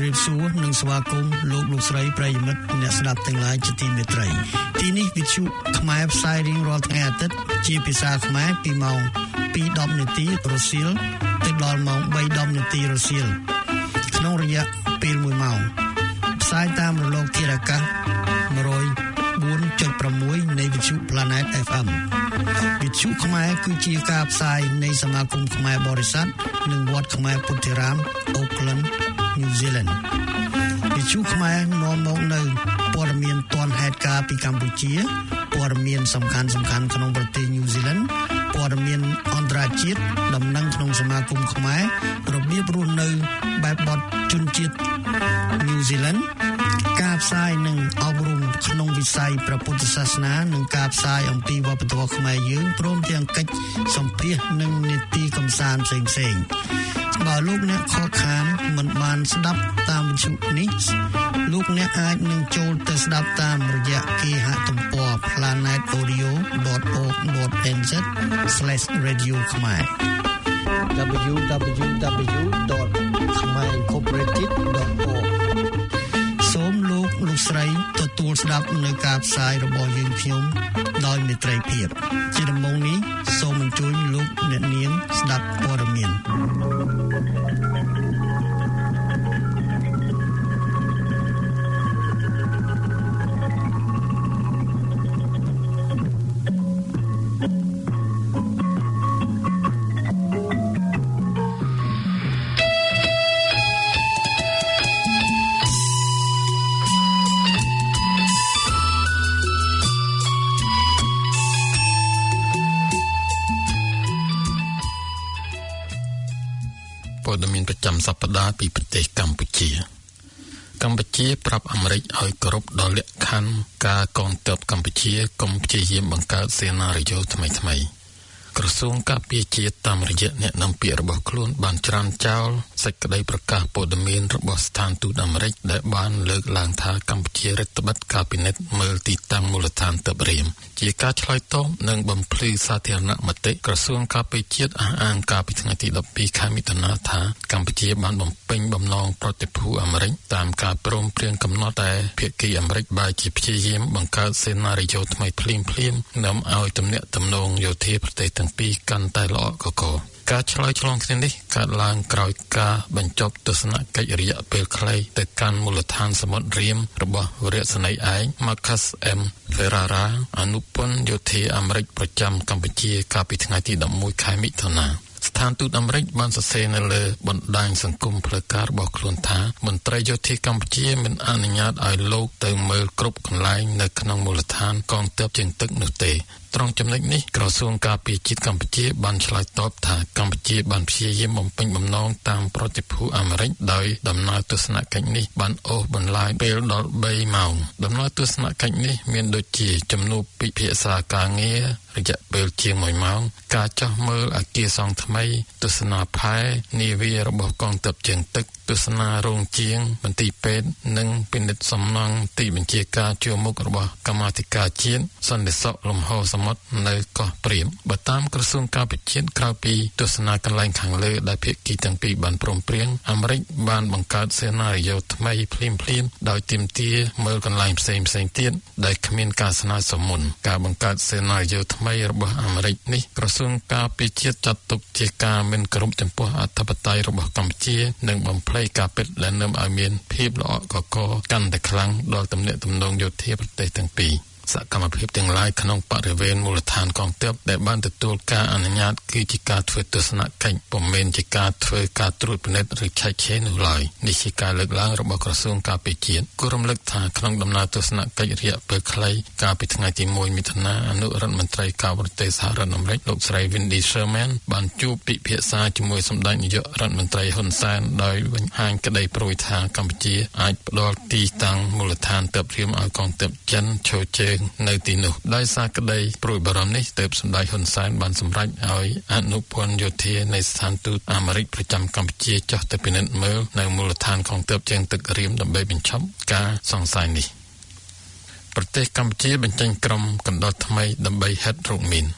រាបសួរនិងស្វាគមន៍លោកស្រីប្រិយមិត្តអ្នកស្ដាប់ទាំងឡាយជាទីមេត្រីទីនេះវិទ្យុខ្មែរផ្សាយរៀងរាល់ថ្ងៃអាទិត្យជាភាសាខ្មែរពីម៉ោង 2:10 នាទីរសៀលទៅដល់ម៉ោង 3:10 នាទីរសៀលក្នុងរយៈពេល1ម៉ោងផ្សាយតាមរលកធាតុអាកាស 104.6 នៃវិទ្យុ Planet FM វិទ្យុខ្មែរគឺជាការផ្សាយនៃសមាគមខ្មែរបរិស័ទនិងវត្តខ្មែរពុទ្ធិរាម Auckland New Zealand វិទ្យុខ្មែរនាំមកនៅព័ត៌មានទាន់ហេតុការណ៍ពីកម្ពុជាព័ត៌មានសំខាន់ៗក្នុងប្រទេស New Zealand ព័ត៌មានអន្តរជាតិដំណឹងក្នុងសមាគមខ្មែររបៀបរស់នៅបែបបទជនជាតិ New Zealand ការផ្សាយនិងអប់រំក្នុងវិស័យព្រះពុទ្ធសាសនានិងការផ្សាយអំពីវប្បធម៌ខ្មែរយើងព្រមទាំងកិច្ចសម្ភាសន៍និងនីតិកម្សាន្តផ្សេងៗបើលោកអ្នកខកខានមិនបានស្ដាប់តាមវិទ្យុនេះលោកអ្នកអាចនឹងចូលទៅស្ដាប់តាមរយៈគេហទំព័រ planetodio.org.nz/radio ខ្មែរ www.khmarincorporated.org សូមលោកស្រីទទួលស្ដាប់នៅការផ្សាយរបស់យើងខ្ញុំដោយមេត្រីភាពជាដំបូងនេះសូមអញ្ជើញលោកអ្នកនាងស្ដាប់ព័ត៌មានប្រចាំសប្តាហ៍ពីប្រទេសកម្ពុជាប្រាប់អាមេរិកឲ្យគោរពដល់លក្ខខណ្ឌការកងទ័ពកម្ពុជាកុំព្យាយាមបង្កើតសេណារីយ៉ូថ្មីៗក្រសួងការពារជាតិតាមរយៈអ្នកនាំពាក្យរបស់ខ្លួនបានច្រានចោលសេចក្តីប្រកាសព័ត៌មានរបស់ស្ថានទូតអាមេរិកដែលបានលើកឡើងថាកម្ពុជារដ្ឋបិទការពិនិត្យមើលទីតាំងមូលដ្ឋានទ័ពរៀមជាការឆ្លើយតបនិងបំភ្លឺសាធារណមតិក្រសួងការពារជាតិអះអាងកាលពីថ្ងៃទី12ខែមិថុនាថាកម្ពុជាបានបំពេញបំណងប្រតិភូអាមេរិកតាមការព្រមព្រៀងកំណត់តែភាគីអាមេរិកបែរជាព្យាយាមបង្កើតសេណារីយ៉ូថ្មីភ្លាមនាំឲ្យទំនាក់ទំនងយោធាប្រទេសទាំងពីរកាន់តែល្អកកការឆ្លើយឆ្លងគ្នានេះកើតឡើងក្រោយការបញ្ចប់ទស្សនកិច្ចរយៈពេលខ្លីទៅកាន់មូលដ្ឋានសមុទ្ររៀមរបស់វរសេនីយ៍ឯក Marcus M. Ferrara អនុពន្ធយោធាអាមេរិកប្រចាំកម្ពុជាកាលពីថ្ងៃទី11ខែមិថុនាស្ថានទូតអាមេរិកបានសរសេរនៅលើបណ្ដាញសង្គមផ្លូវការរបស់ខ្លួនថាមន្ត្រីយោធាកម្ពុជាមិនអនុញ្ញាតឲ្យលោកទៅមើលគ្រប់កន្លែងនៅក្នុងមូលដ្ឋានកងទ័ពជើងទឹកនោះទេត្រង់ចំណុចនេះក្រសួងការពារជាតិកម្ពុជាបានឆ្លើយតបថាកម្ពុជាបានព្យាយាមបំពេញបំណងតាមប្រតិភូអាមេរិកដោយដំណើរទស្សនកិច្ចនេះបានអូសបន្លាយពេលដល់3ម៉ោងដំណើរទស្សនកិច្ចនេះមានដូចជាជំនួបពិភាក្សាការងាររយៈពេលជាង1ម៉ោងការចុះមើលអគារសង់ថ្មីទស្សនាផែនាវារបស់កងទ័ពជើងទឹកទស្សនារោងជាងមន្ទីរពេទ្យនិងពិនិត្យសំណង់ទីបញ្ជាការជួរមុខរបស់កម្មាធិការជាតិសន្តិសុខលំហសមុទ្រនៅកោះព្រាមបើតាមក្រសួងការពារជាតិក្រៅពីទស្សនាកន្លែងខាងលើដែលភាគីទាំងពីរបានព្រមព្រៀងអាមេរិកបានបង្កើតសេណារីយ៉ូថ្មីភ្លាមដោយទាមទារមើលកន្លែងផ្សេងទៀតដែលគ្មានការស្នើសុំមុនការបង្កើតសេណារីយ៉ូថ្មីរបស់អាមេរិកនេះក្រសួងការពារជាតិចាត់ទុកជាការមិនគោរពចំពោះអធិបតេយ្យរបស់កម្ពុជានិងបំភ្លៃការពិតដែលនាំឲ្យមានភាពល្អកកកាន់តែខ្លាំងដល់ទំនាក់ទំនងយោធាប្រទេសទាំងពីរសកម្មភាពទាំងឡាយក្នុងបរិវេណមូលដ្ឋានកងទ័ពដែលបានទទួលការអនុញ្ញាតគឺជាការធ្វើទស្សនកិច្ចពុំមែនជាការធ្វើការត្រួតពិនិត្យឬឆែកឆេរនោះឡើយនេះជាការលើកឡើងរបស់ក្រសួងការពារជាតិគូរំលឹកថាក្នុងដំណើរទស្សនកិច្ចរយៈពេលខ្លីកាលពីថ្ងៃទី1មិថុនាអនុរដ្ឋមន្ត្រីការបរទេសសហរដ្ឋអាមេរិកលោកស្រី Wendy Sherman បានជួបពិភាក្សាជាមួយសម្ដេចនាយករដ្ឋមន្ត្រីហ៊ុនសែនដោយបង្ហាញក្តីព្រួយថាកម្ពុជាអាចផ្ដល់ទីតាំងមូលដ្ឋានទ័ពរៀមឲ្យកងទ័ពចិនឈរជើងនៅទីនោះដោយសារក្តីព្រួយបារម្ភនេះទើបសម្ដេចហ៊ុនសែនបានសម្រេចឲ្យអនុពន្ធយោធានៃស្ថានទូតអាមេរិកប្រចាំកម្ពុជាចុះទៅពិនិត្យមើលនៅមូលដ្ឋានកងទ័ពជើងទឹករៀមដើម្បីបញ្ឈប់ការសង្ស័យនេះប្រទេសកម្ពុជាបញ្ចេញក្រុមកណ្ដាលថ្មីដើម្បីហិតរោគមីន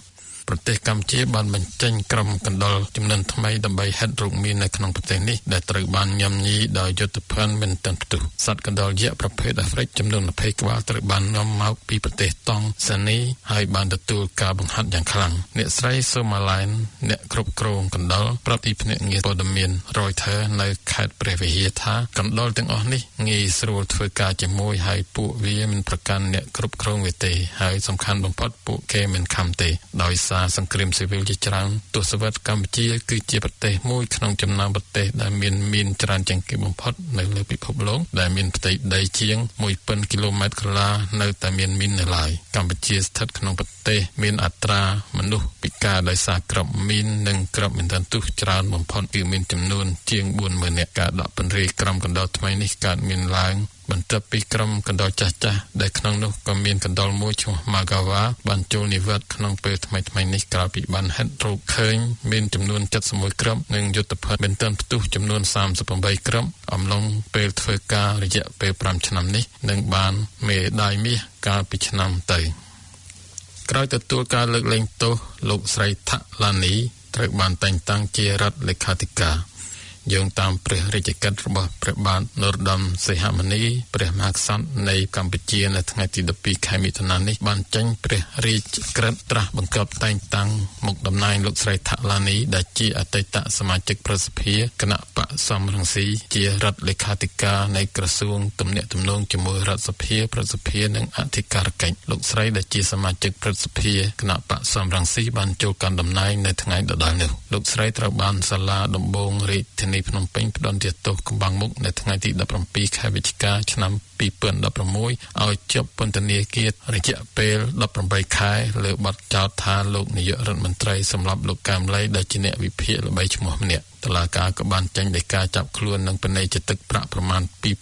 ប្រទេសកម្ពុជាបានបញ្ចេញក្រុមកណ្ដុរចំនួនថ្មីដើម្បីហិតរោគមាននៅក្នុងប្រទេសនេះដែលត្រូវបានញ៉ាំញីដោយយុទ្ធភ័ណ្ឌមិនទាន់ផ្ទុះសត្វកណ្ដុរយក្សប្រភេទអាហ្វ្រិកចំនួន20ក្បាលត្រូវបាននាំមកពីប្រទេសតង់សានីហើយបានទទួលការបង្ហាត់យ៉ាងខ្លាំងអ្នកស្រីសូម៉ាឡែនអ្នកគ្រប់គ្រងកណ្ដុរប្រាប់ទីភ្នាក់ងារព័ត៌មាន Reuters នៅខេត្តព្រះវិហារថាកណ្ដុរទាំងអស់នេះងាយស្រួលធ្វើការជាមួយហើយពួកវាមិនប្រកាន់អ្នកគ្រប់គ្រងវាទេហើយសំខាន់បំផុតពួកគេមិនខំទេដោយសារសង្គ្រាមស៊ីវិលជាច្រើនទសវត្សរ៍កម្ពុជាគឺជាប្រទេសមួយក្នុងចំណោមប្រទេសដែលមានច្រើនជាងគេបំផុតនៅលើពិភពលោកដែលមានផ្ទៃដីជាង 1000 គីឡូម៉ែត្រក្រឡានៅតែមានមីននៅឡើយកម្ពុជាស្ថិតក្នុងប្រទេសមានអត្រាមនុស្សពិការដោយសារគ្រាប់មីននិងគ្រាប់មិនទាន់ទុះច្រើនបំផុតគឺមានចំនួនជាង 40,000 នាក់ការដកពន្រាយក្រុមកណ្ដុរថ្មីនេះកើតមានឡើងបន្ទាប់ពីក្រុមកណ្ដុរចាស់ៗដែលក្នុងនោះក៏មានកណ្ដុរមួយឈ្មោះ Magawa បានចូលនិវត្តន៍ក្នុងពេលថ្មីៗនេះក្រោយពីបានហិតរោគឃើញមានចំនួន71គ្រាប់និងយុទ្ធភ័ណ្ឌមិនទាន់ផ្ទុះចំនួន38គ្រាប់អំឡុងពេលធ្វើការរយៈពេល5ឆ្នាំនេះនិងបានមេដាយមាសកាលពីឆ្នាំទៅក្រោយទទួលការលើកលែងទោសលោកស្រីថាឡានីត្រូវបានតែងតាំងជារដ្ឋលេខាធិការយោងតាមព្រះរាជកិច្ចរបស់ព្រះបាទនរោត្តមសីហមុនីព្រះមហាក្សត្រនៃកម្ពុជានៅថ្ងៃទី12ខែមិថុនានេះបានចេញព្រះរាជក្រឹត្យត្រាស់បង្គាប់តែងតាំងមុខតំណែងលោកស្រីថាឡានីដែលជាអតីតសមាជិកប្រសិទ្ធិគណៈបក្សសំរងស៊ីជារដ្ឋលេខាធិការនៃក្រសួងទំនាក់ទំនងជាមួយរដ្ឋសភាប្រសិទ្ធិនិងអធិការកិច្ចលោកស្រីដែលជាសមាជិកប្រសិទ្ធិគណៈបក្សសំរងស៊ីបានចូលកាន់តំណែងនៅថ្ងៃដដែលនេះលោកស្រីត្រូវបានសាលាដំបងរាជធានីភ្នំពេញផ្តន្ទាទោសកំបាំងមុខនៅថ្ងៃទី17ខែវិច្ឆិកាឆ្នាំ2016ឲ្យជាប់ពន្ធនាគាររយៈពេល18ខែលើបទចោទថាលោកនាយករដ្ឋមន្ត្រីសម្លាប់លោកកែមលីដែលជាអ្នកវិភាគល្បីឈ្មោះម្នាក់តុលាការក៏បានចេញដីកាចាប់ខ្លួននិងពិន័យជាទឹកប្រាក់ប្រមាណ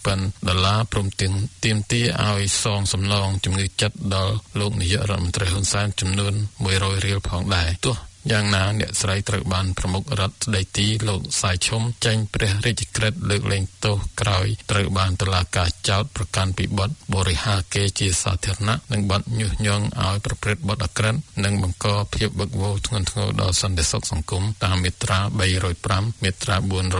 $2,000ព្រមទាំងទាមទារឲ្យសងសំណងជំងឺចិត្តដល់លោកនាយករដ្ឋមន្ត្រីហ៊ុនសែនចំនួន$100រៀលផងដែរទោះយ៉ាងណាអ្នកស្រីត្រូវបានប្រមុខរដ្ឋស្ដីទីលោកសាយឈុំចេញព្រះរាជក្រឹត្យលើកលែងទោសក្រោយត្រូវបានតុលាការចោទប្រកាន់ពីបទបរិហាកេរ្តិ៍ជាសាធារណៈនិងបទញុះញង់ឲ្យប្រព្រឹត្តបទអក្រិតនិងបង្កភាពវឹកវរធ្ងន់ធ្ងរដល់សន្តិសុខសង្គមតាមមាត្រា305មាត្រា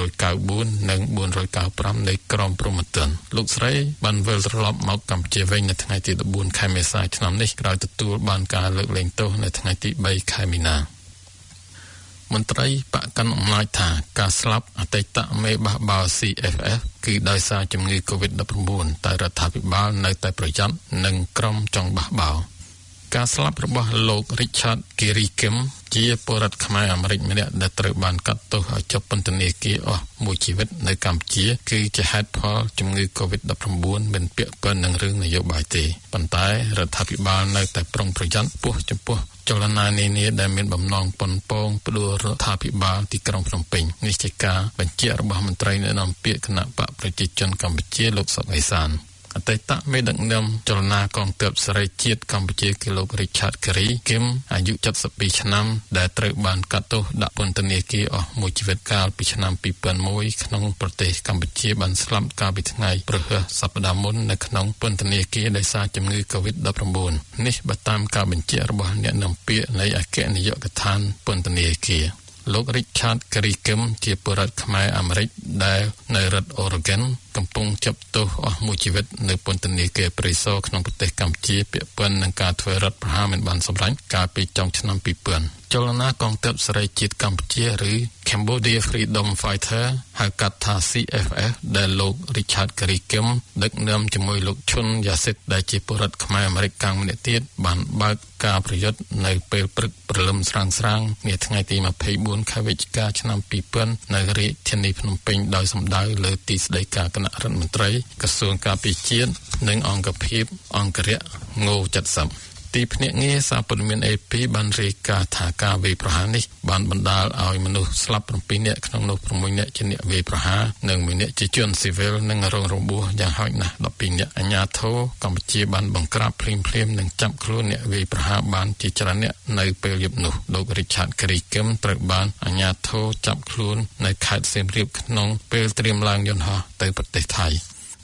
494និង495នៃក្រមព្រហ្មទណ្ឌលោកស្រីបានវិលត្រឡប់មកកម្ពុជាវិញនៅថ្ងៃទី14ខែមេសាឆ្នាំនេះក្រោយទទួលបានការលើកលែងទោសនៅថ្ងៃទី3ខែមីនាមន្ត្រីបកកាន់អំណាចថាការស្លាប់អតីតមេបះបោ CFF គឺដោយសារជំងឺ COVID-19 តែរដ្ឋាភិបាលនៅតែប្រយ័ត្ននិងក្រុមចង់បះបោការស្លាប់របស់លោក Richard Gary Kim ជាពលរដ្ឋខ្មែរអាមេរិកម្នាក់ដែលត្រូវបានកាត់ទោសឲ្យជាប់ពន្ធនាគារអស់មួយជីវិតនៅកម្ពុជាគឺជាហេតុផលជំងឺ COVID-19 មិនពាក់ព័ន្ធនឹងរឿងនយោបាយទេប៉ុន្តែរដ្ឋាភិបាលនៅតែប្រុងប្រយ័ត្នចំពោះចលនានានាដែលមានបំណងប៉ុនប៉ងផ្ដួលរដ្ឋាភិបាលទីក្រុងភ្នំពេញនេះជាការបញ្ជាក់របស់មន្ត្រីអ្នកនាំពាក្យគណៈបកប្រជាជនកម្ពុជាលោកសុកអេសានអតីតមេដឹកនាំចលនាកងទ័ពសេរីជាតិកម្ពុជាគឺលោក Richard Gary Kim អាយុ72ឆ្នាំដែលត្រូវបានកាត់ទោសដាក់ពន្ធនាគារអស់មួយជីវិតកាលពីឆ្នាំ2001ក្នុងប្រទេសកម្ពុជាបានស្លាប់កាលពីថ្ងៃព្រហស្បតិ៍សប្តាហ៍មុននៅក្នុងពន្ធនាគារដោយសារជំងឺ COVID-19 នេះបើតាមការបញ្ជាក់របស់អ្នកនាំពាក្យនៃអគ្គនាយកដ្ឋានពន្ធនាគារលោក Richard Gary Kim ជាពលរដ្ឋខ្មែរអាមេរិកដែលនៅរដ្ឋ Oregon កំពុងចាប់ទោសអស់មួយជីវិតនៅពន្ធនាគារព្រៃសរក្នុងប្រទេសកម្ពុជាពាក់ព័ន្ធនឹងការធ្វើរដ្ឋប្រហារមិនបានសម្រេចកាលពីចុងឆ្នាំ2000ចលនាកងទ័ពសេរីជាតិកម្ពុជាឬ Cambodia Freedom Fighter ហៅកាត់ថា CFF ដែលលោក Richard Gary Kim ដឹកនាំជាមួយលោកឈុនយ៉ាសិតដែលជាពលរដ្ឋខ្មែរអាមេរិកកាំងម្នាក់ទៀតបានបើកការប្រយុទ្ធនៅពេលព្រឹកព្រលឹមស្រាងៗនាថ្ងៃទី24ខែវិច្ឆិកាឆ្នាំ2000នៅរាជធានីភ្នំពេញដោយសម្ដៅលើទីស្តីការគណៈរដ្ឋមន្ត្រីក្រសួងការពារជាតិនិងអង្គភាពអង្គរៈងូ70ទីភ្នាក់ងារសារព័ត៌មាន AP បានរាយការណ៍ថាការវាយប្រហារនេះបានបណ្ដាលឲ្យមនុស្សស្លាប់7នាក់ក្នុងនោះ6នាក់ជាអ្នកវាយប្រហារនិង1នាក់ជាជនស៊ីវិលនិងរងរបួសយ៉ាងហោចណាស់12នាក់អាជ្ញាធរកម្ពុជាបានបង្ក្រាបភ្លាមនិងចាប់ខ្លួនអ្នកវាយប្រហារបានជាច្រើនអ្នកនៅពេលយប់នោះលោក Richard Gary Kim ត្រូវបានអាជ្ញាធរចាប់ខ្លួននៅខេត្តសៀមរាបក្នុងពេលត្រៀមឡើងយន្តហោះទៅប្រទេសថៃ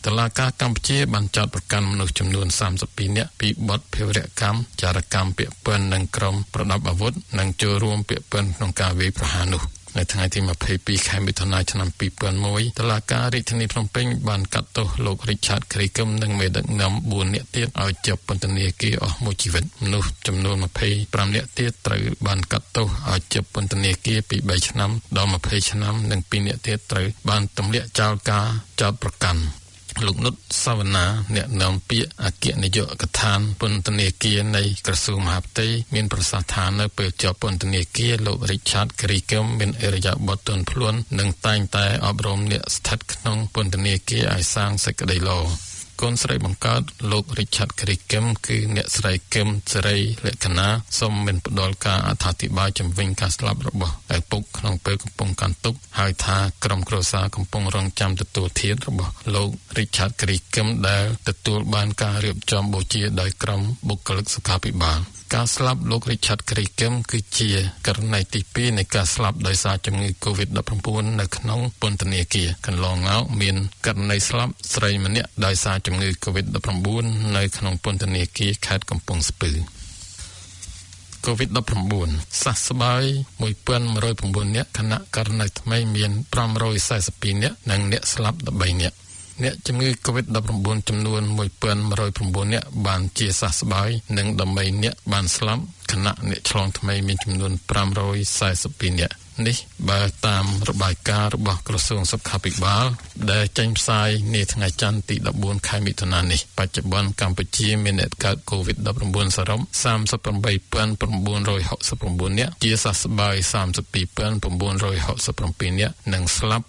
តុលាការកម្ពុជាបានចោទប្រកាន់មនុស្សចំនួន32នាក់ពីបទភេរវកម្មចារកម្មពាក់ព័ន្ធនឹងក្រុមប្រដាប់អាវុធនិងចូលរួមពាក់ព័ន្ធក្នុងការវាយប្រហារនោះនៅថ្ងៃទី22ខែមិថុនាឆ្នាំ2001តុលាការរាជធានីភ្នំពេញបានកាត់ទោសលោក Richard Krickem និងមេដឹកនាំ4នាក់ទៀតឲ្យជាប់ពន្ធនាគារអស់មួយជីវិតមនុស្សចំនួន25នាក់ទៀតត្រូវបានកាត់ទោសឲ្យជាប់ពន្ធនាគារពី3ឆ្នាំដល់20ឆ្នាំនិង2នាក់ទៀតត្រូវបានទម្លាក់ចោលការចោទប្រកាន់លោកនុតសាវណ្ណាអ្នកនាំពាក្យអគ្គនាយកដ្ឋានពន្ធនាគារនៃក្រសួងមហាផ្ទៃមានប្រសាសន៍ថានៅពេលជាប់ពន្ធនាគារលោក Richard Krickem មានឥរិយាបថទន់ភ្លន់និងតែងតែអប់រំអ្នកស្ថិតក្នុងពន្ធនាគារឲ្យសាងសេចក្តីល្អកូនស្រីបង្កើតលោក Richard Krickem គឺអ្នកស្រី Kim សេរីលក្ខណាសូមមានផ្ដល់ការអធិប្បាយជំវិញការស្លាប់របស់ឪពុកក្នុងពេលកំពុងកាន់ទុក្ខហើយថាក្រុមគ្រួសារកំពុងរងចាំទទួលធាតុរបស់លោក Richard Krickem ដែលទទួលបានការរៀបចំបូជាដោយក្រុមបុគ្គលិកសុខាភិបាលការស្លាប់លោក Richard Krickem គឺជាករណីទី2នៃការស្លាប់ដោយសារជំងឺ COVID-19 នៅក្នុងពន្ធនាគារកន្លងមកមានករណីស្លាប់ស្រីម្នាក់ដោយសារជំងឺ COVID-19 នៅក្នុងពន្ធនាគារខេត្តកំពង់ស្ពឺ COVID-19 សះស្បើយ 1109 នាក់ខណៈករណីថ្មីមាន542នាក់និងអ្នកស្លាប់13នាក់អ្នកជំងឺ COVID-19 ចំនួន 1109 នាក់បានជាសះស្បើយនិង13នាក់បានស្លាប់ខណៈអ្នកឆ្លងថ្មីមានចំនួន542នាក់នេះបើតាមរបាយការណ៍របស់ក្រសួងសុខាភិបាលដែលចេញផ្សាយនាថ្ងៃច័ន្ទទី14ខែមិថុនានេះបច្ចុប្បន្នកម្ពុជាមានអ្នកកើត COVID-19 សរុប 38,969 នាក់ជាសះស្បើយ 32,967 នាក់និងស្លាប់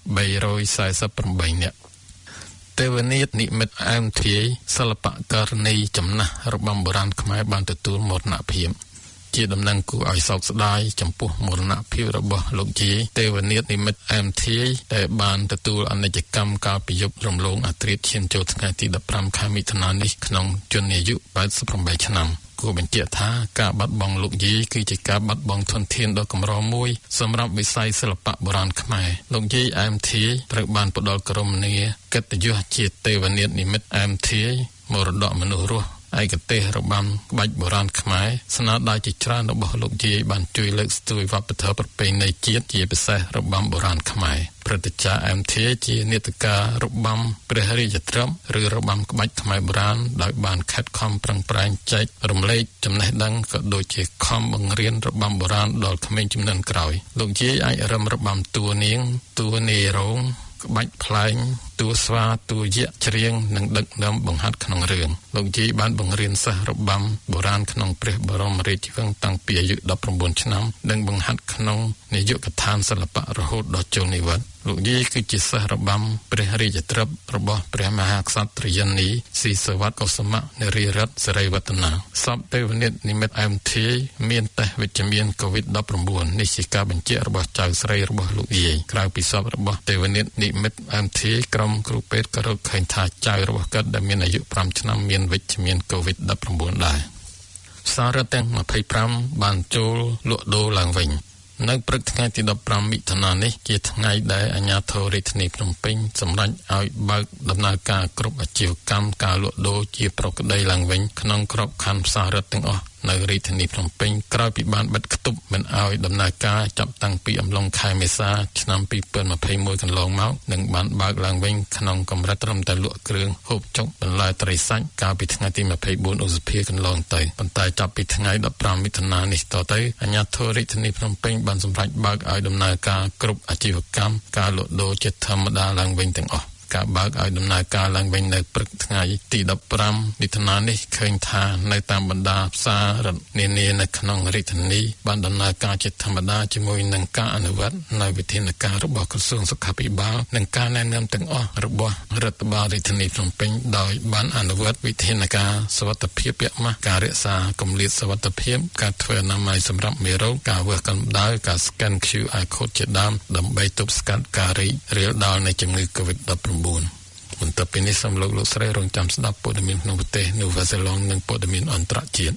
348 នាក់ទេវនាថនិមិត្តអែមធាយសិល្បករនីចំណាស់របាំបុរាណខ្មែរបានទទួលមរណភាពជាដំណឹងគួរឲ្យសោកស្ដាយចំពោះមរណភាពរបស់លោកយាយទេវនាថនិមិត្តអែមធាយដែលបានទទួលអនិច្ចកម្មកាលពីយប់រំលងអាធ្រាត្រឈានចូលថ្ងៃទី15ខែមិថុនានេះក្នុងជន្មាយុ88ឆ្នាំគួរបញ្ជាក់ថាការបាត់បង់លោកយាយគឺជាការបាត់បង់ធនធានដ៏កម្រមួយសម្រាប់វិស័យសិល្បៈបុរាណខ្មែរលោកយាយអែមធាយត្រូវបានផ្ដល់ក្រមនីកិត្តិយសជាទេវនាថនិមិត្តអែមធាយមរតកមនុស្សរស់ឯកទេសរបាំក្បាច់បុរាណខ្មែរស្នាដៃជាច្រើនរបស់លោកយាយបានជួយលើកស្ទួយវប្បធម៌ប្រពៃណីជាតិជាពិសេសរបាំបុរាណខ្មែរព្រឹទ្ធាចារ្យអែមធាយជានាដការរបាំព្រះរាជទ្រព្យឬរបាំក្បាច់ខ្មែរបុរាណដោយបានខិតខំប្រឹងប្រែងចែករំលែកចំណេះដឹងក៏ដូចជាខំបង្រៀនរបាំបុរាណដល់ក្មេងជំនាន់ក្រោយលោកយាយអាចរំរបាំតួនាងតួនាយរោងក្បាច់ផ្លែងតួស្វាតួយក្សច្រៀងនិងដឹកនាំបង្ហាត់ក្នុងរឿងលោកយាយបានបង្រៀនសិស្សរបាំបុរាណក្នុងព្រះបរមរាជវាំងតាំងពីអាយុ19ឆ្នាំនិងបង្ហាត់ក្នុងនាយកដ្ឋានសិល្បៈរហូតដល់ចូលនិវត្តន៍លោកយាយគឺជាសិស្សរបាំព្រះរាជទ្រព្យរបស់ព្រះមហាក្សត្រយនីស៊ីសវត្តកុសមៈនារីរតន៍សិរីវឌ្ឍនាសពទេវនាថនិមិត្តអែមធាយមានតេស្តវិជ្ជមាន COVID-19 នេះជាការបញ្ជាក់របស់ចៅស្រីរបស់លោកយាយក្រៅពីសពរបស់ទេវនាថនិមិត្តអែមធាយក្រុមគ្រូពេទ្យក៏រកឃើញថាចៅរបស់គាត់ដែលមានអាយុ5ឆ្នាំមានវិជ្ជមាន COVID-19 ដែរសារ៉ាទាំង25បានចូលលក់ដូរឡើងវិញនៅព្រឹកថ្ងៃទី15មិថុនានេះជាថ្ងៃដែលអាជ្ញាធររាជធានីភ្នំពេញសម្រេចឲ្យបើកដំណើរការគ្រប់អាជីវកម្មការលក់ដូរជាប្រក្រតីឡើងវិញក្នុងក្របខ័ណ្ឌផ្សាររដ្ឋទាំងអស់នៅរាជធានីភ្នំពេញក្រោយពីបានបិទគប់មិនឲ្យដំណើរការចាប់តាំងពីអំឡុងខែមេសាឆ្នាំ2021កន្លងមកនិងបានបើកឡើងវិញក្នុងកម្រិតត្រឹមតែលក់គ្រឿងហូបចុកបន្លែត្រីសាច់កាលពីថ្ងៃទី24ឧសភាកន្លងទៅប៉ុន្តែចាប់ពីថ្ងៃ15មិថុនានេះតទៅអាជ្ញាធររាជធានីភ្នំពេញបានសម្រេចបើកឲ្យដំណើរការគ្រប់អាជីវកម្មការលក់ដូរជាធម្មតាឡើងវិញទាំងអស់ការបើកឲ្យដំណើរការឡើងវិញនៅព្រឹកថ្ងៃទី15មិថុនានេះឃើញថានៅតាមបណ្ដាផ្សាររដ្ឋនានានៅក្នុងរាជធានីបានដំណើរការជាធម្មតាជាមួយនឹងការអនុវត្តនៅវិធានការរបស់ក្រសួងសុខាភិបាលនិងការណែនាំទាំងអស់របស់រដ្ឋបាលរាជធានីភ្នំពេញដោយបានអនុវត្តវិធានការសុវត្ថិភាពពាក់ម៉ាស់ការរក្សាគម្លាតសុវត្ថិភាពការធ្វើអនាម័យសម្រាប់មេរោគការវាស់កម្ដៅការ scan QR code ជាដើមដើម្បីទប់ស្កាត់ការរីករាលដាលនៃជំងឺ COVID-19បន្ទាប់ពីនេះសូមលោកស្រីរងចាំស្ដាប់ព័ត៌មានក្នុងប្រទេសនូវែលសេឡង់និងព័ត៌មានអន្តរជាតិ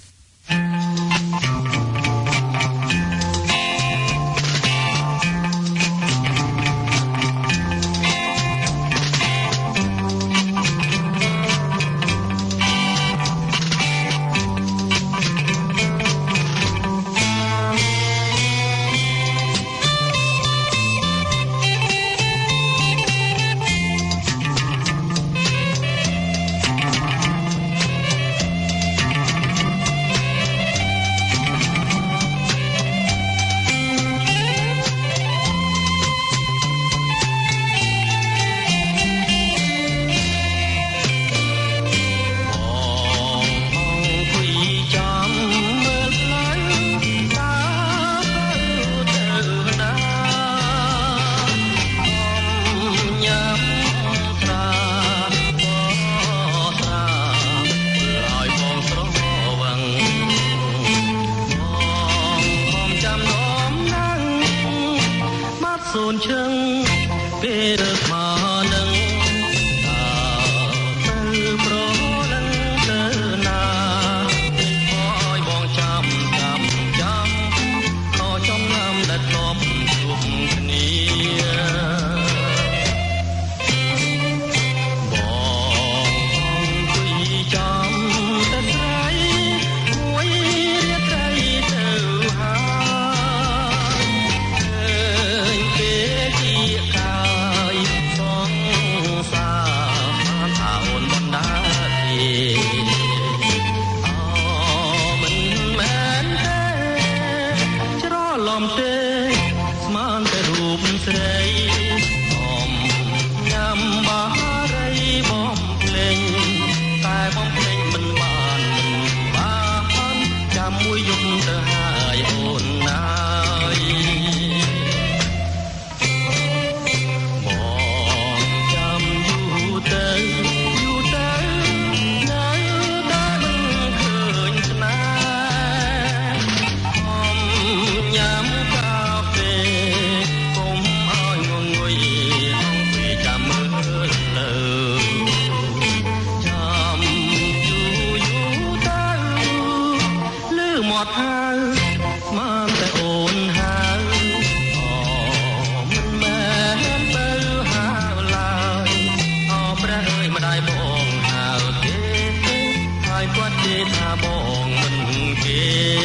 ដែលបងហៅទេហើយគាត់ជេរថាបងមិនគេ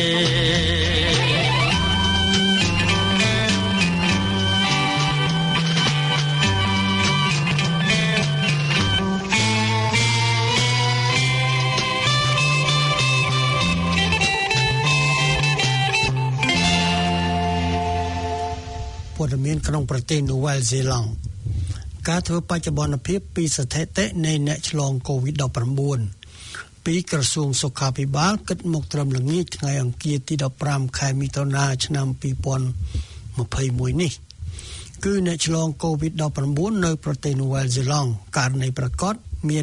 ព័ត៌មានក្នុងប្រទេសនូវែលសេឡង់ការធ្វើបច្ចុប្បន្នភាពពីស្ថិតិនៃអ្នកឆ្លង COVID-19 ពីក្រសួងសុខាភិបាលគិតមកត្រឹមល្ងាចថ្ងៃអង្គារទី15ខែមិថុនាឆ្នាំ2021នេះគឺអ្នកឆ្លង COVID-19 នៅប្រទេសនូវែលសេឡង់ករណីប្រកាសមាន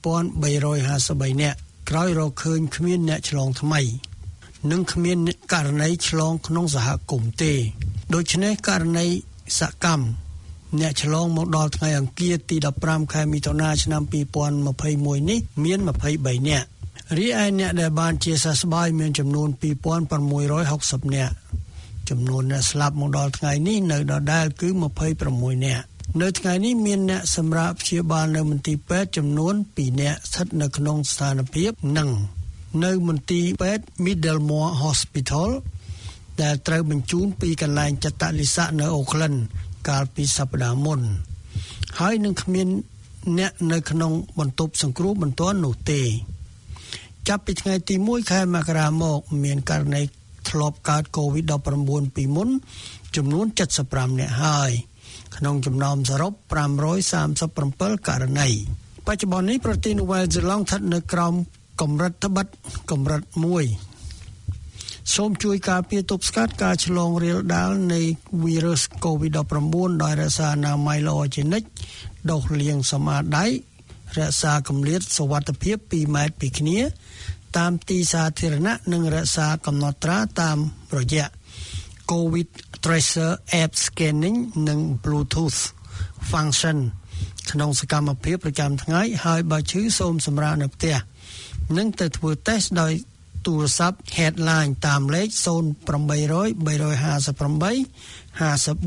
2353 នាក់ក្រោយរកឃើញគ្មានអ្នកឆ្លងថ្មីនិងគ្មានករណីឆ្លងក្នុងសហគមន៍ទេដូច្នេះករណីសកម្មអ្នកឆ្លងមកដល់ថ្ងៃអង្គារទី15ខែមិថុនាឆ្នាំ2021នេះមាន23នាក់រីឯអ្នកដែលបានជាសះស្បើយមានចំនួន2660នាក់ចំនួនអ្នកស្លាប់មកដល់ថ្ងៃនេះនៅដដែលគឺ26នាក់នៅថ្ងៃនេះមានអ្នកសម្រាប់ព្យាបាលនៅមន្ទីរពេទ្យចំនួន2នាក់ស្ថិតនៅក្នុងស្ថានភាពនិងនៅមន្ទីរពេទ្យ Middlemore Hospital ដែលត្រូវបញ្ជូនពីកន្លែងចតលិស័កនៅអូក្លិនកាលពីសប្តាហ៍មុនហើយនឹងគ្មានអ្នកនៅក្នុងបន្ទប់សង្គ្រោះបន្ទាន់នោះទេចាប់ពីថ្ងៃទី1ខែមករាមកមានករណីធ្លាប់កើត COVID-19 ពីមុនចំនួន75នាក់ហើយក្នុងចំណោមសរុប537ករណីបច្ចុប្បន្ននេះប្រទេសនូវែលសេឡង់ស្ថិតនៅក្រោមកម្រិតត្បិតកម្រិត1សូមជួយការពារទប់ស្កាត់ការឆ្លងរាលដាលនៃវីរុស COVID-19 ដោយរក្សាអនាម័យល្អជានិច្ចដុសលាងសម្អាតដៃរក្សាគម្លាតសុវត្ថិភាព2ម៉ែត្រពីគ្នាតាមទីសាធារណៈនិងរក្សាកំណត់ត្រាតាមរយៈ COVID Tracer App Scanning និង Bluetooth Function ក្នុងសកម្មភាពប្រចាំថ្ងៃហើយបើឈឺសូមសម្រាកនៅផ្ទះនិងទៅធ្វើតេស្តដោយទូរស័ព្ទ Headline តាមលេខ0800 358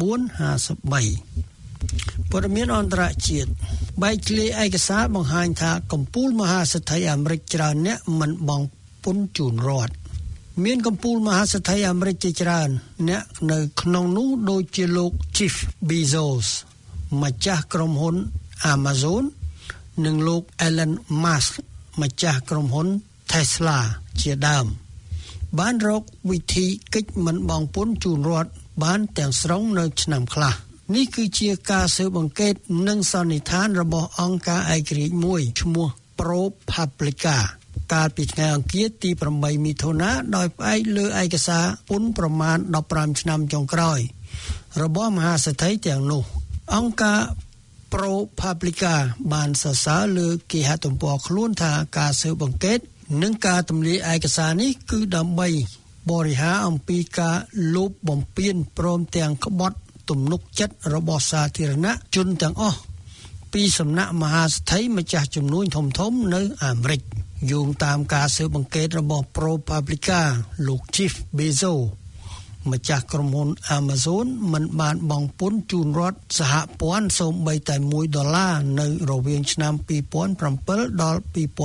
5453ព័ត៌មានអន្តរជាតិបែកធ្លាយឯកសារបង្ហាញថាកំពូលមហាសេដ្ឋីអាមេរិកច្រើនអ្នកមិនបង់ពន្ធជូនរដ្ឋមានកំពូលមហាសេដ្ឋីអាមេរិកជាច្រើនអ្នកនៅក្នុងនោះដូចជាលោក Jeff Bezos ម្ចាស់ក្រុមហ៊ុន Amazon និងលោក Elon Musk ម្ចាស់ក្រុមហ៊ុន Tesla ជាដើមបានរកវិធីកិច្ចមិនបង់ពន្ធជូនរដ្ឋបានទាំងស្រុងនៅឆ្នាំខ្លះនេះគឺជាការស៊ើបអង្កេតនិងសន្និដ្ឋានរបស់អង្គការឯករាជ្យមួយឈ្មោះ ProPublica កាលពីថ្ងៃអង្គារទី8មិថុនាដោយផ្អែកលើឯកសារពន្ធប្រមាណ15ឆ្នាំចុងក្រោយរបស់មហាសេដ្ឋីទាំងនោះអង្គការ ProPublica បានសរសើរលើគេហទំព័រខ្លួនថាការស៊ើបអង្កេតនិងការទម្លាយឯកសារនេះគឺដើម្បីបរិហារអំពីការលូបបំពានព្រមទាំងក្បត់ទំនុកចិត្តរបស់សាធារណជនទាំងអស់ពីសំណាក់មហាសេដ្ឋីម្ចាស់ជំនួញធំៗនៅអាមេរិកយោងតាមការស៊ើបអង្កេតរបស់ ProPublica លោក Jeff Bezos ម្ចាស់ក្រុមហ៊ុន Amazon មិនបានបង់ពន្ធជូនរដ្ឋសហព័ន្ធសូម្បីតែ$1នៅរវាងឆ្នាំ2007ដល់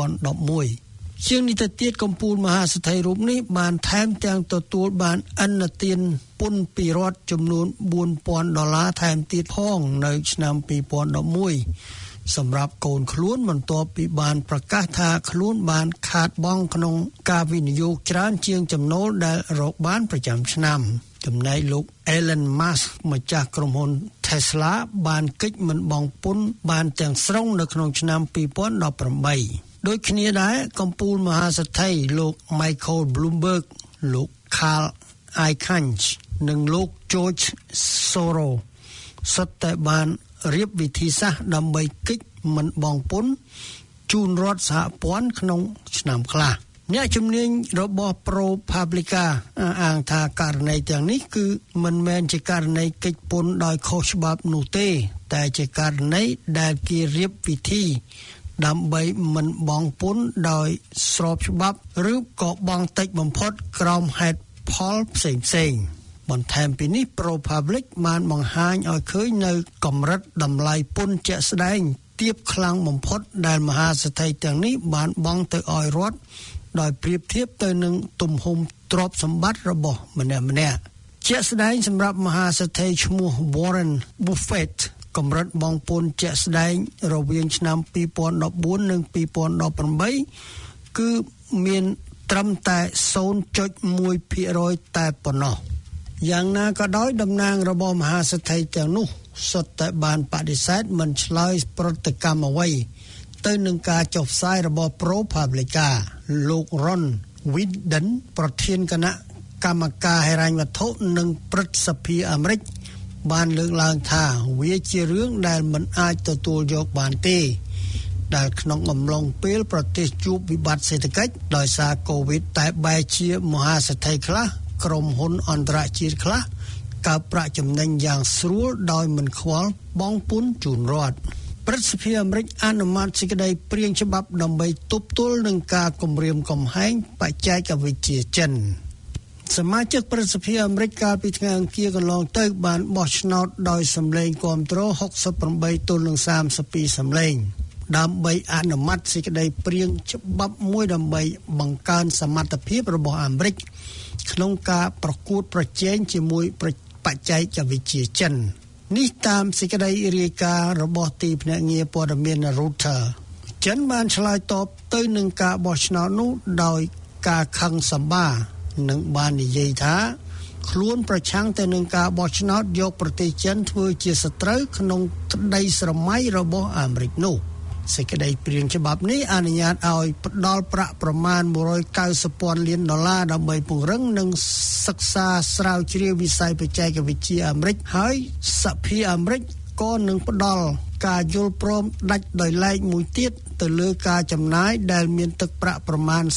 2011ជាងនេះទៅទៀតកំពូលមហាសេដ្ឋីរូបនេះបានថែមទាំងទទួលបានឥណទានពន្ធពីរដ្ឋចំនួន$4,000ថែមទៀតផងនៅឆ្នាំ2011សម្រាប់កូនខ្លួនបន្ទាប់ពីបានប្រកាសថាខ្លួនបានខាតបង់ក្នុងការវិនិយោគច្រើនជាងចំណូលដែលរកបានប្រចាំឆ្នាំចំណែកលោក Elon Musk ម្ចាស់ក្រុមហ៊ុន Tesla បានកិច្ចមិនបង់ពន្ធបានទាំងស្រុងនៅក្នុងឆ្នាំ2018ដូចគ្នាដែរកំពូលមហាសេដ្ឋីលោក Michael Bloomberg លោក Carl Icahn និងលោក George Soros សុទ្ធតែបានរៀបវិធីសាស្ត្រដើម្បីកិច្ចមិនបង់ពន្ធជូនរដ្ឋសហព័ន្ធក្នុងឆ្នាំខ្លះអ្នកជំនាញរបស់ ProPublica អះអាងថាករណីទាំងនេះគឺមិនមែនជាករណីកិច្ចពន្ធដោយខុសច្បាប់នោះទេតែជាករណីដែលគេរៀបវិធីដើម្បីមិនបង់ពន្ធដោយស្របច្បាប់ឬក៏បង់តិចបំផុតក្រោមហេតុផលផ្សេងៗបន្ថែមពីនេះ ProPublic បានបង្ហាញឲ្យឃើញនៅកម្រិតតម្លៃពន្ធជាក់ស្ដែងទាបខ្លាំងបំផុតដែលមហាសេដ្ឋីទាំងនេះបានបង់ទៅឲ្យរដ្ឋដោយប្រៀបធៀបទៅនឹងទំហំទ្រព្យសម្បត្តិរបស់ម្នាក់ៗជាក់ស្ដែងសម្រាប់មហាសេដ្ឋីឈ្មោះ Warren Buffett កម្រិតបង់ពន្ធជាក់ស្ដែងរវាងឆ្នាំ2014និង2018គឺមានត្រឹមតែ 0.1% តែប៉ុណ្ណោះយ៉ាងណាក៏ដោយតំណាងរបស់មហាសេដ្ឋីទាំងនោះសុទ្ធតែបានបដិសេធមិនឆ្លើយប្រតិកម្មអ្វីទៅនឹងការចុះផ្សាយរបស់ ProPublica លោក Ron Wyden ប្រធានគណៈកម្មការហិរញ្ញវត្ថុនិងព្រឹទ្ធសភាអាមេរិកបានលើកឡើងថាវាជារឿងដែលមិនអាចទទួលយកបានទេដែលក្នុងអំឡុងពេលប្រទេសជួបវិបត្តិសេដ្ឋកិច្ចដោយសារ COVID តែបែរជាមហាសេដ្ឋីខ្លះក្រុមហ៊ុនអន្តរជាតិខ្លះកើបប្រាក់ចំណេញយ៉ាងស្រួលដោយមិនខ្វល់បង់ពន្ធជូនរដ្ឋព្រឹទ្ធសភាអាមេរិកអនុម័តសេចក្តីព្រាងច្បាប់ដើម្បីទប់ទល់នឹងការគំរាមកំហែងបច្ចេកវិទ្យាចិនសមាជិកព្រឹទ្ធសភាអាមេរិកកាលពីថ្ងៃអង្គារកន្លងទៅបានបោះឆ្នោតដោយសម្លេងគាំទ្រ68ទល់នឹង32សម្លេងដើម្បីអនុម័តសេចក្តីព្រាងច្បាប់មួយដើម្បីបង្កើនសមត្ថភាពរបស់អាមេរិកក្នុងការប្រកួតប្រជែងជាមួយបច្ចេកវិទ្យាចិននេះតាមសេចក្តីរាយការណ៍របស់ទីភ្នាក់ងារព័ត៌មាន Reuters ចិនបានឆ្លើយតបទៅនឹងការបោះឆ្នោតនោះដោយការខឹងសម្បានិងបាននិយាយថាខ្លួនប្រឆាំងទៅនឹងការបោះឆ្នោតយកប្រទេសចិនធ្វើជាសត្រូវក្នុងក្តីស្រមៃរបស់អាមេរិកនោះសេចក្តីព្រាងច្បាប់នេះអនុញ្ញាតឲ្យផ្ដល់ប្រាក់ប្រមាណ$190,000 លានដើម្បីពង្រឹងនិងសិក្សាស្រាវជ្រាវវិស័យបច្ចេកវិទ្យាអាមេរិកហើយសភាអាមេរិកក៏នឹងផ្ដល់ការយល់ព្រមដាច់ដោយឡែកមួយទៀតទៅលើការចំណាយដែលមានទឹកប្រាក់ប្រមាណ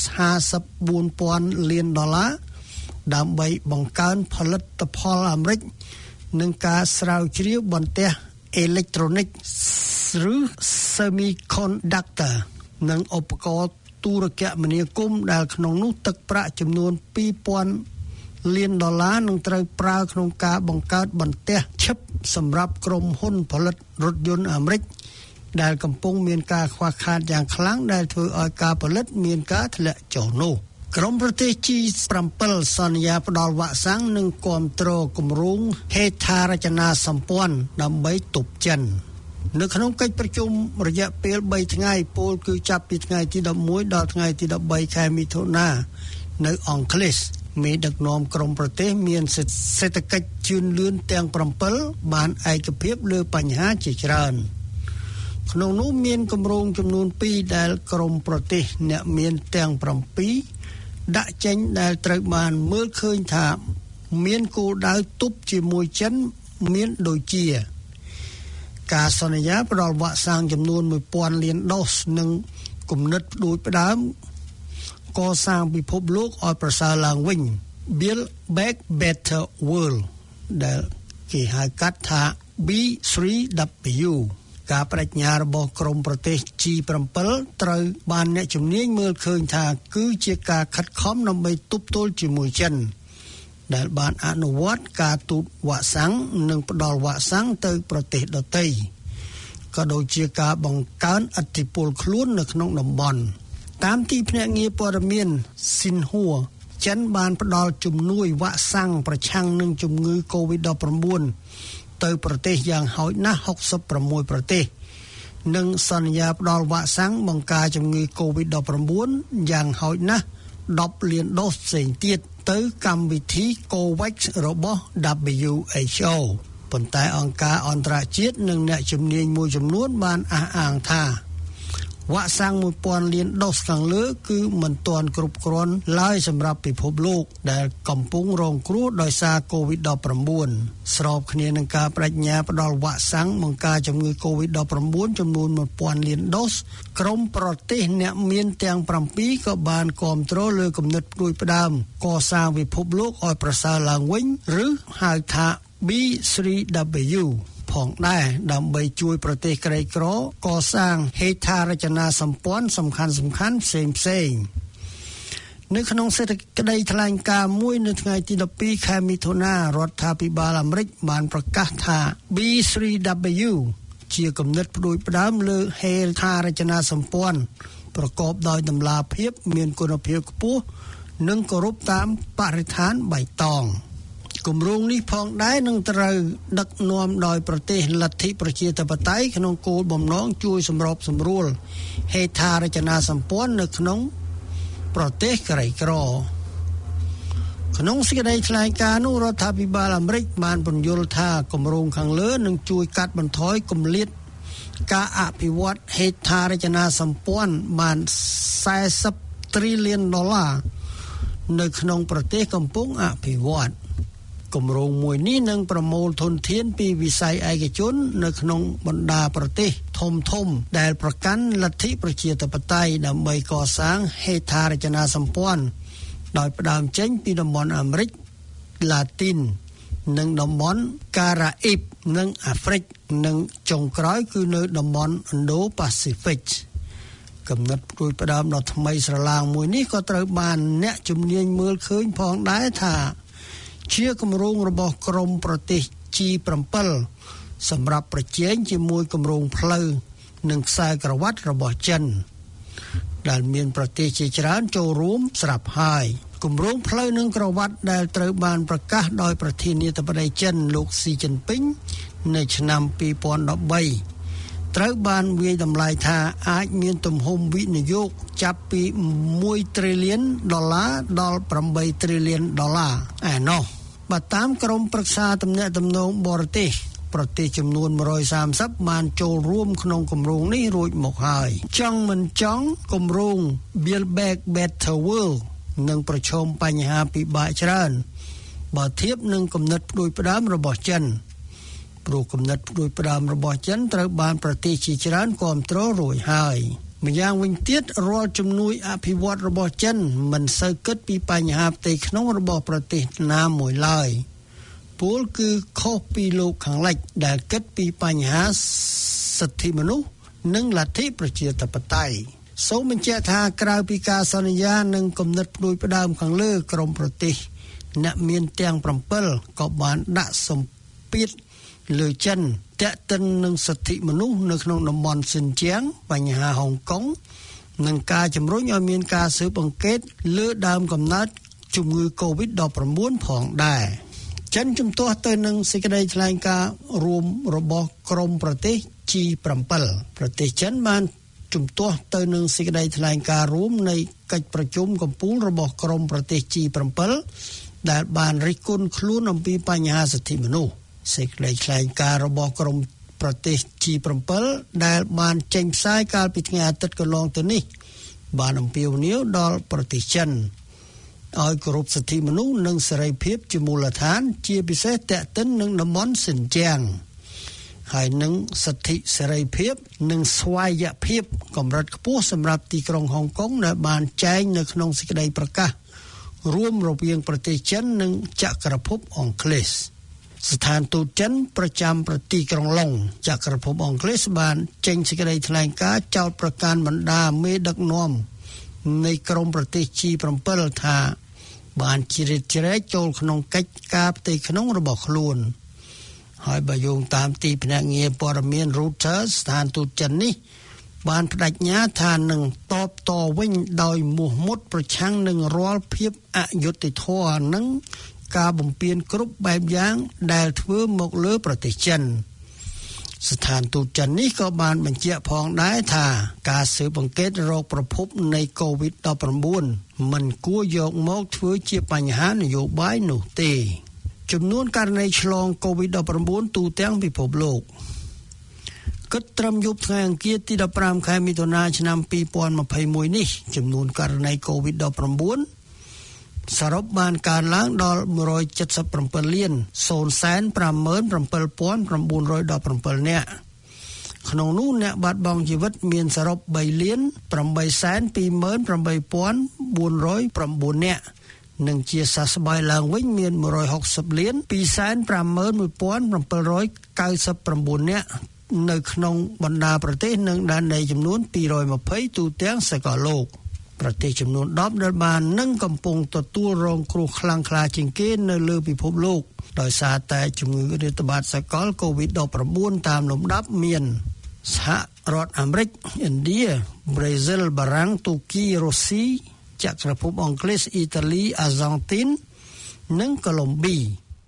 $54,000 លានដើម្បីបង្កើនផលិតផលអាមេរិកនិងការស្រាវជ្រាវបន្ទះអេឡិចត្រូនិកឬ semiconductor និងឧបករណ៍ទូរគមនាគមន៍ដែលក្នុងនោះទឹកប្រាក់ចំនួន$2,000 លាននឹងត្រូវប្រើក្នុងការបង្កើតបន្ទះឈិបសម្រាប់ក្រុមហ៊ុនផលិតរថយន្តអាមេរិកដែលកំពុងមានការខ្វះខាតយ៉ាងខ្លាំងដែលធ្វើឲ្យការផលិតមានការធ្លាក់ចុះនោះក្រុមប្រទេស G7 សន្យាផ្ដល់វ៉ាក់សាំងនិងគាំទ្រគម្រោងហេដ្ឋារចនាសម្ព័ន្ធដើម្បីទប់ចិននៅក្នុងកិច្ចប្រជុំរយៈពេល3ថ្ងៃពោលគឺចាប់ពីថ្ងៃទី11ដល់ថ្ងៃទី13ខែមិថុនានៅអង់គ្លេសមេដឹកនាំក្រុមប្រទេសមានសេដ្ឋកិច្ចជឿនលឿនទាំង7បានឯកភាពលើបញ្ហាជាច្រើនក្នុងនោះមានគម្រោងចំនួន2ដែលក្រុមប្រទេសអ្នកមានទាំង7ដាក់ចេញដែលត្រូវបានមើលឃើញថាមានគោលដៅទប់ជាមួយចិនមានដូចជាការសន្យាផ្ដល់វ៉ាក់សាំងចំនួន1,000 លានដូសនិងគំនិតផ្ដួចផ្ដើមកសាងពិភពលោកឲ្យប្រសើរឡើងវិញ Build Back Better World ដែលគេហៅកាត់ថា B3W ការបដិញ្ញារបស់ក្រុមប្រទេស G7 ត្រូវបានអ្នកជំនាញមើលឃើញថាគឺជាការខិតខំដើម្បីទប់ទល់ជាមួយចិនដែលបានអនុវត្តការទូតវ៉ាក់សាំងនិងផ្ដល់វ៉ាក់សាំងទៅប្រទេសដទៃក៏ដូចជាការបង្កើនឥទ្ធិពលខ្លួននៅក្នុងតំបន់តាមទីភ្នាក់ងារព័ត៌មាន Xinhua ចិនបានផ្ដល់ជំនួយវ៉ាក់សាំងប្រឆាំងនឹងជំងឺ COVID-19 ទៅប្រទេសយ៉ាងហោចណាស់66ប្រទេសនិងសន្យាផ្ដល់វ៉ាក់សាំងបង្ការជំងឺ COVID-19 យ៉ាងហោចណាស់10 លានដូសផ្សេងទៀតទៅកម្មវិធី COVAX របស់ WHO ប៉ុន្តែអង្គការអន្តរជាតិនិងអ្នកជំនាញមួយចំនួនបានអះអាងថាវ៉ាក់សាំង 1,000 លានដូសខាងលើគឺមិនទាន់គ្រប់គ្រាន់ឡើយសម្រាប់ពិភពលោកដែលកំពុងរងគ្រោះដោយសារ COVID-19 ស្របគ្នានឹងការបដិញ្ញាផ្ដល់វ៉ាក់សាំងបង្ការជំងឺ COVID-19 ចំនួន 1,000 លានដូសក្រុមប្រទេសអ្នកមានទាំង7ក៏បានគាំទ្រលើគំនិតផ្ដួចផ្ដើមកសាងពិភពលោកឲ្យប្រសើរឡើងវិញឬហៅថា B3Wផងដែរដើម្បីជួយប្រទេសក្រីក្រកសាងហេដ្ឋារចនាសម្ព័ន្ធសំខាន់ៗផ្សេងនៅក្នុងសេចក្តីថ្លែងការណ៍មួយនៅថ្ងៃទី12ខែមិថុនារដ្ឋាភិបាលអាមេរិកបានប្រកាសថា B3W ជាគំនិតផ្ដួចផ្ដើមលើហេដ្ឋារចនាសម្ព័ន្ធប្រកបដោយតម្លាភាពមានគុណភាពខ្ពស់និងគោរពតាមបរិស្ថានបៃតងគម្រោងនេះផងដែរនឹងត្រូវដឹកនាំដោយប្រទេសលទ្ធិប្រជាធិបតេយ្យក្នុងគោលបំណងជួយសម្របសម្រួលហេដ្ឋារចនាសម្ព័ន្ធនៅក្នុងប្រទេសក្រីក្រក្នុងសេចក្តីថ្លែងការណ៍នោះរដ្ឋាភិបាលអាមេរិកបានពន្យល់ថាគម្រោងខាងលើនឹងជួយកាត់បន្ថយគម្លាតការអភិវឌ្ឍហេដ្ឋារចនាសម្ព័ន្ធបាន$40 trillionនៅក្នុងប្រទេសកំពុងអភិវឌ្ឍគម្រោងមួយនេះនឹងប្រមូលធនធានពីវិស័យឯកជននៅក្នុងបណ្ដាប្រទេសធំៗដែលប្រកាន់លទ្ធិប្រជាធិបតេយ្យដើម្បីកសាងហេដ្ឋារចនាសម្ព័ន្ធដោយផ្ដើមចេញពីតំបន់អាមេរិកឡាទីននិងតំបន់ការ៉ាអ៊ីបនិងអាហ្វ្រិកនិងចុងក្រោយគឺនៅតំបន់ឥណ្ឌូប៉ាស៊ីហ្វិកគំនិតផ្ដួចផ្ដើមដ៏ថ្មីស្រឡាងមួយនេះក៏ត្រូវបានអ្នកជំនាញមើលឃើញផងដែរថាជាគម្រោងរបស់ក្រមប្រទេស G7 សម្រាប់ប្រជែងជាមួយគម្រោងផ្លូវនិងខ្សែក្រវ៉ាត់របស់ចិនដែលមានប្រទេសជាច្រើនចូលរួមស្រាប់ហើយគម្រោងផ្លូវនិងក្រវ៉ាត់ដែលត្រូវបានប្រកាសដោយប្រធានាធិបតីចិនលោកស៊ីជីនពីងនៅឆ្នាំ2013ត្រូវបានវាយតម្លៃថាអាចមានទំហំវិនិយោគចាប់ពី$1 trillion ដល់$8 trillion ឯណោះបើតាមក្រមប្រឹក្សាទំនាក់ទំនងបរទេសប្រទេសចំនួន130បានចូលរួមក្នុងគម្រោងនេះរួចមកហើយចង់មិនចង់គម្រោង Build Back Better World នឹងប្រឈមបញ្ហាពិបាកច្រើនបើធៀបនឹងគំនិតផ្ដួចផ្ដើមរបស់ចិនព្រោះគំនិតផ្ដួចផ្ដើមរបស់ចិនត្រូវបានប្រទេសជាច្រើនគាំទ្ររួចហើយម្យ៉ាងវិញទៀតរាល់ជំនួយអភិវឌ្ឍរបស់ចិនមិនសូវគិតពីបញ្ហាផ្ទៃក្នុងរបស់ប្រទេសណាមួយឡើយពលគឺខុសពីលោកខាងលិចដែលគិតពីបញ្ហាសិទ្ធិមនុស្សនិងលទ្ធិប្រជាធិបតេយ្យសូមបញ្ជាក់ថាក្រៅពីការសន្យានិងគំនិតផ្ដួចផ្ដើមខាងលើក្រមប្រទេសអ្នកមានទាំង7ក៏បានដាក់សម្ពាធលើចិនទាក់ទិននឹងសិទ្ធិមនុស្សនៅក្នុងតំបន់ស៊ីនជៀងបញ្ហាហុងកុងនិងការជំរុញឲ្យមានការស៊ើបអង្កេតលើដើមកំណើតជំងឺ COVID-19 ផងដែរចិនជំទាស់ទៅនឹងសេចក្តីថ្លែងការណ៍រួមរបស់ក្រមប្រទេស G7 ប្រទេសចិនបានជំទាស់ទៅនឹងសេចក្តីថ្លែងការណ៍រួមនៃកិច្ចប្រជុំកំពូលរបស់ក្រមប្រទេស G7 ដែលបានរិះគន់ខ្លួនអំពីបញ្ហាសិទ្ធិមនុស្សសេចក្តីថ្លែងការណ៍របស់ក្រមប្រទេស G7 ដែលបានចេញផ្សាយកាលពីថ្ងៃអាទិត្យកន្លងទៅនេះបានអំពាវនាវដល់ប្រទេសចិនឲ្យគោរពសិទ្ធិមនុស្សនិងសេរីភាពជាមូលដ្ឋានជាពិសេសទាក់ទិននឹងតំបន់ស៊ីនជៀងហើយនឹងសិទ្ធិសេរីភាពនិងស្វ័យភាពកម្រិតខ្ពស់សម្រាប់ទីក្រុងហុងកុងដែលបានចែងនៅក្នុងសេចក្តីប្រកាសរួមរវាងប្រទេសចិននិងចក្រភពអង់គ្លេសស្ថានទូតចិនប្រចាំប្រទេសក្រុងឡុងចក្រភពអង់គ្លេសបានចេញសេចក្តីថ្លែងការណ៍ចោទប្រកាន់បណ្ដាមេដឹកនាំនៃក្រមប្រទេស G7 ថាបានជ្រៀតជ្រែកចូលក្នុងកិច្ចការផ្ទៃក្នុងរបស់ខ្លួនហើយបើយោងតាមទីភ្នាក់ងារព័ត៌មាន Reuters ស្ថានទូតចិននេះបានបដិញ្ញាថានឹងតបតវិញដោយមោះមុតប្រឆាំងនឹងរាល់ភាពអយុត្តិធម៌និងការបំពានគ្រប់បែបយ៉ាងដែលធ្វើមកលើប្រទេសចិនស្ថានទូតចិននេះក៏បានបញ្ជាក់ផងដែរថាការស៊ើបអង្កេតរោគប្រភពនៃ COVID-19 មិនគួរយកមកធ្វើជាបញ្ហានយោបាយនោះទេចំនួនករណីឆ្លង COVID-19 ទូទាំងពិភពលោកគិតត្រឹមយប់ថ្ងៃអង្គារទី15ខែមិថុនាឆ្នាំ2021នេះចំនួនករណី COVID-19 សរុបបានកើនឡើងដល់177លាន057,917 នាក់ក្នុងនោះអ្នកបាត់បង់ជីវិតមានសរុប3លាន828,409 នាក់និងជាសះស្បើយឡើងវិញមាន160លាន251,799 នាក់នៅក្នុងបណ្ដាប្រទេសនិងដែនដីចំនួន220ទូទាំងសកលលោកប្រទេសចំនួន10ដែលបាននឹងកំពុងទទួលរងគ្រោះខ្លាំងក្លាជាងគេនៅលើពិភពលោកដោយសារតែជំងឺរាតត្បាតសកល COVID-19 តាមលំដាប់មានសហរដ្ឋអាមេរិក ឥណ្ឌា ប្រេស៊ីល បារាំង ទូគី រុស្ស៊ី ចក្រភពអង់គ្លេស អ៊ីតាលី អាហ្សង់ទីន និងកូឡុំប៊ី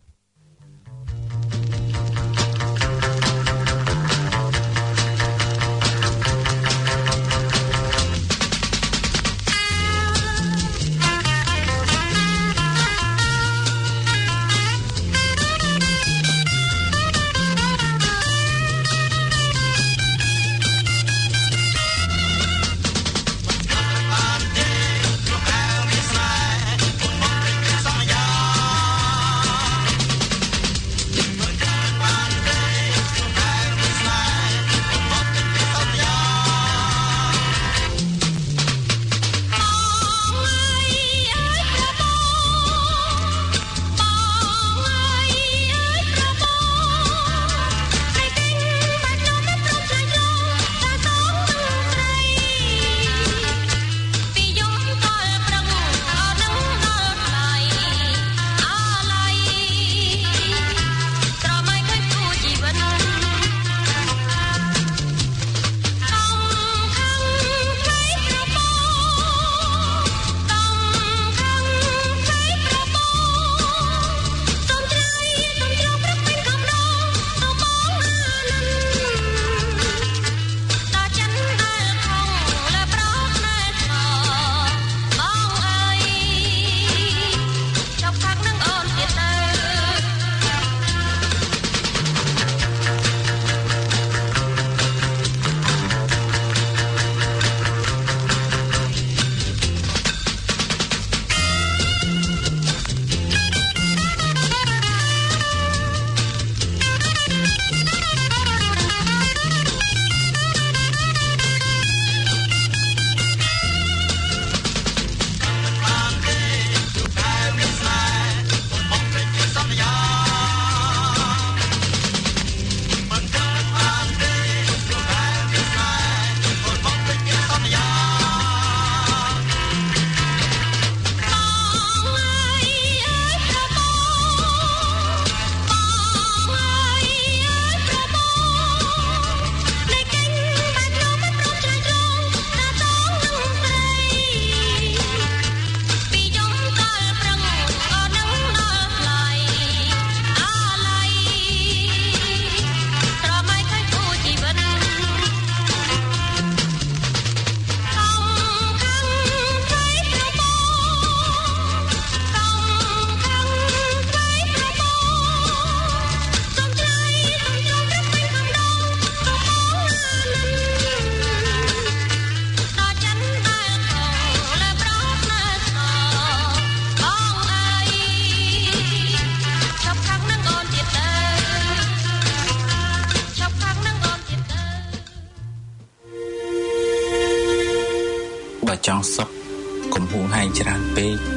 ចង់សុខកុំហួងហែងច្រើនពេក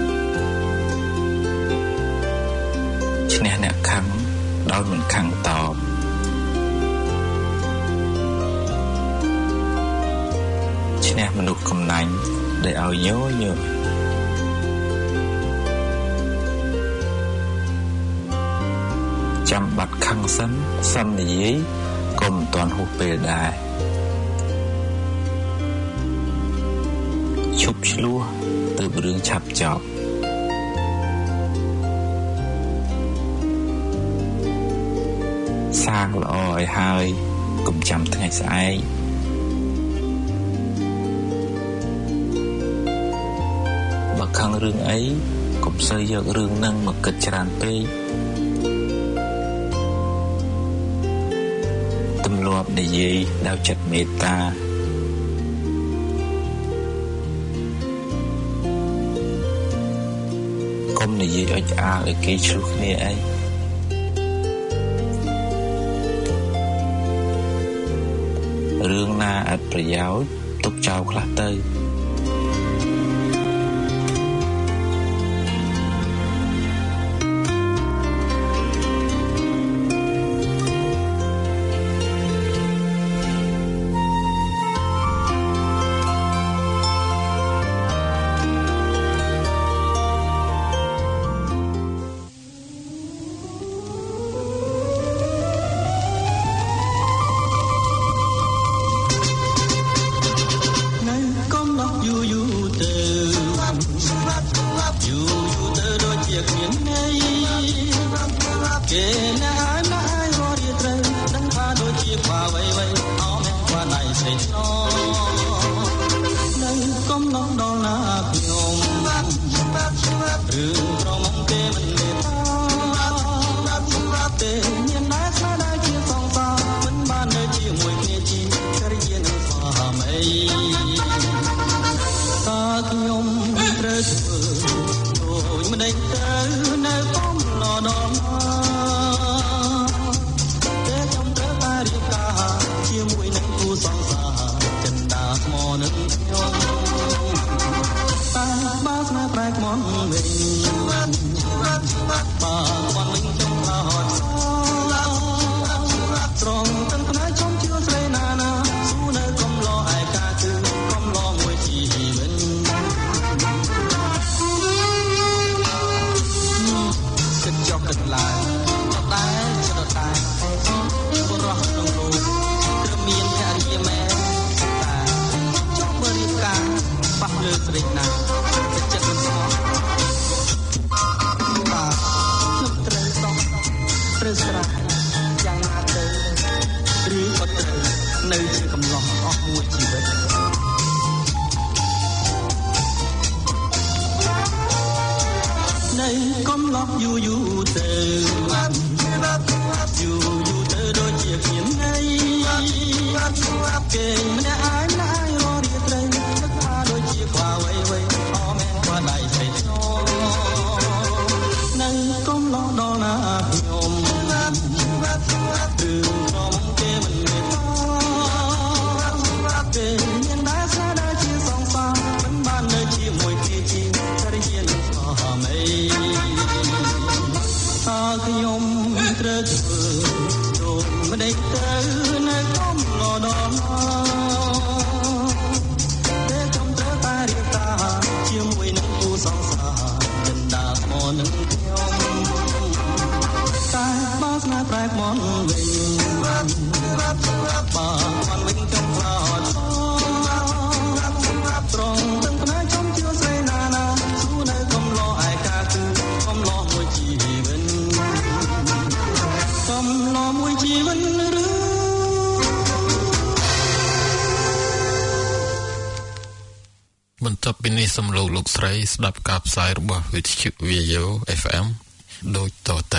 ឈ្នះអ្នកខឹងដោយមិនខឹងតបឈ្នះមនុស្សកំណាញ់ដែលឲ្យញយចាំបាត់ខឹងសិននិយាយក៏មិនទាន់ហួសពេលដែរឈប់ឆ្លោះទើបរឿងឆាប់ចប់សាងល្អឲ្យហើយកុំចាំថ្ងៃស្អែកបើខឹងរឿងអីកុំសូវយករឿងហ្នឹងមកគិតច្រើនពេកទម្លាប់និយាយដោយចិត្តមេត្តាកុំនិយាយឲ្យឆ្អាលឲ្យគេឆ្លោះគ្នាអីរឿងណាអត់ប្រយោជន៍ទុកចោលខ្លះទៅត្រូវធ្វើដូចមិនដេញទៅនៅកំឡោដល់តែខ្ញុំត្រូវតែរៀបការជាមួយនឹងគូសង្សារចិនដាថ្មនឹងខ្ញុំតែបើស្នេហ៍ប្រែខ្មន់វិញបើគាត់វិញចង់ខ្លោចត្រង់ទាំងផ្នែកខ្ញុំជឿស្រីណាណាស៊ូនៅកំឡោឯកាគឺកំឡោមួយជីវិតចិត្តចុកគិតឡើងដល់តែចិត្តតែបុរសក្នុងលោកត្រូវមានភរិយាមែនតែចង់បរិការប៉ះលើស្រីណាចិត្តមិនស្មោះបាទខ្ញុំត្រូវសោះត្រូវស្រះយ៉ាងណាទៅឬក៏ត្រូវនៅជាកំឡោះអស់មួយជីវិតនៅកំឡោះយូរទៅទៅដូចជាគ្មានន័យគេម្នាក់ឯងណាយររាត្រីនឹកថាដូចជាខ្វាវៃវៃអមែនខ្វាដៃស្រីស្នោនៅកំឡោះដល់ណាខ្ញុំគឺក្រុមគេមិនមេត្តាគេមានតែស្នេហ៍ដែលជាសង្សារមិនបាននៅជាមួយគេជារិយានឹងស្មោះមេខ្ញុំត្រូវធ្វើដូចមិនដេញទៅនៅកំឡោដល់តែខ្ញុំត្រូវតែរៀបការជាមួយនឹងគូសង្សារចិនដាថ្មនឹងខ្ញុំតែបើស្នេហ៍ប្រែខ្មន់វិញបើគាត់វិញចង់ខ្លោចត្រង់ទាំងផ្នែកខ្ញុំជឿស្រីណាណាស៊ូនៅកំឡោឯកាគឺកំឡោមួយជីវិតកំឡោមួយជីវិតឬបន្ទាប់ពីនេះសំឡេងលោកស្រីស្ដាប់ការផ្សាយរបស់វិទ្យុ VO FM ដូចតទៅ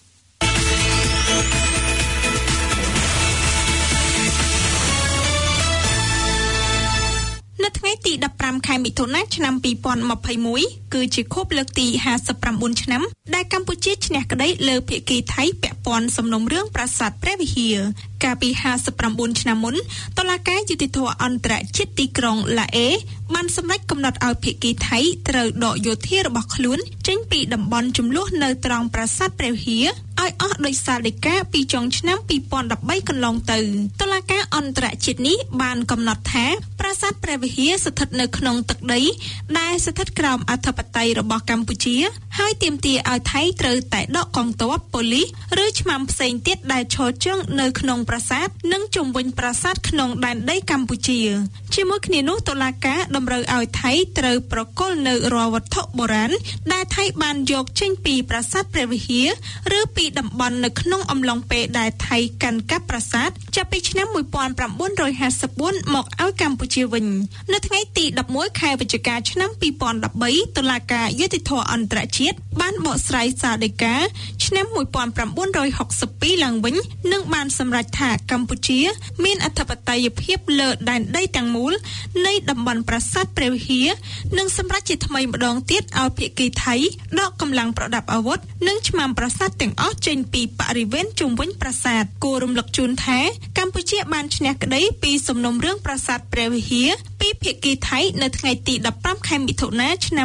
នៅថ្ងៃទី15ខែមិថុនាឆ្នាំ2021គឺជាខួបលើកទី59ឆ្នាំដែលកម្ពុជាឈ្នះក្តីលើភាគីថៃពាក់ព័ន្ធសំណុំរឿងប្រាសាទព្រះវិហារកាលពី59ឆ្នាំមុនតុលាការយុតិធធអន្តរជាតិទីក្រុងឡាអេបានសម្រេចកំណត់ឲ្យភាគីថៃត្រូវដកយោធារបស់ខ្លួនចេញពីតំបន់ជម្លោះនៅត្រង់ប្រាសាទព្រះវិហារឲ្យអស់ដោយសារដីកាពីចុងឆ្នាំ2013កន្លងទៅតុលាការអន្តរជាតិនេះបានកំណត់ថាប្រាសាទព្រះវិហារស្ថិតនៅក្នុងទឹកដីដែលស្ថិតក្រោមអធិបតេយ្យរបស់កម្ពុជាហើយទាមទារឲ្យថៃត្រូវតែដកកងទ័ពប៉ូលីសឬឆ្មាំផ្សេងទៀតដែលឈរជើងនៅក្នុងប្រាសាទនិងជុំវិញប្រាសាទក្នុងដែនដីកម្ពុជាជាមួយគ្នានោះតុលាការតម្រូវឲ្យថៃត្រូវប្រគល់នៅរាល់វត្ថុបុរាណដែលថៃបានយកចេញពីប្រាសាទព្រះវិហារឬពីតំបន់នៅក្នុងអំឡុងពេលដែលថៃកាន់កាប់ប្រាសាទចាប់ពីឆ្នាំ1954មកឲ្យកម្ពុជាវិញនៅថ្ងៃទី11ខែវិច្ឆិកាឆ្នាំ2013តុលាការយុតិធធអន្តរជាតិបានបកស្រាយសារដីកាឆ្នាំ1962ឡើងវិញនិងបានសម្រេចថាកម្ពុជាមានអធិបតេយ្យភាពលើដែនដីទាំងមូលនៃតំបន់ប្រាសាទព្រះវិហារនិងសម្រេចជាថ្មីម្ដងទៀតឲ្យភាគីថៃដកកម្លាំងប្រដាប់អាវុធនិងឆ្មាំប្រាសាទទាំងអស់ចេញពីបរិវេណជុំវិញប្រាសាទគួររំលឹកជូនថាកម្ពុជាបានឈ្នះក្តីពីសំណុំរឿងប្រាសាទព្រះវិហារពីភាគីថៃនៅថ្ងៃទី15ខែមិថុនាឆ្នាំ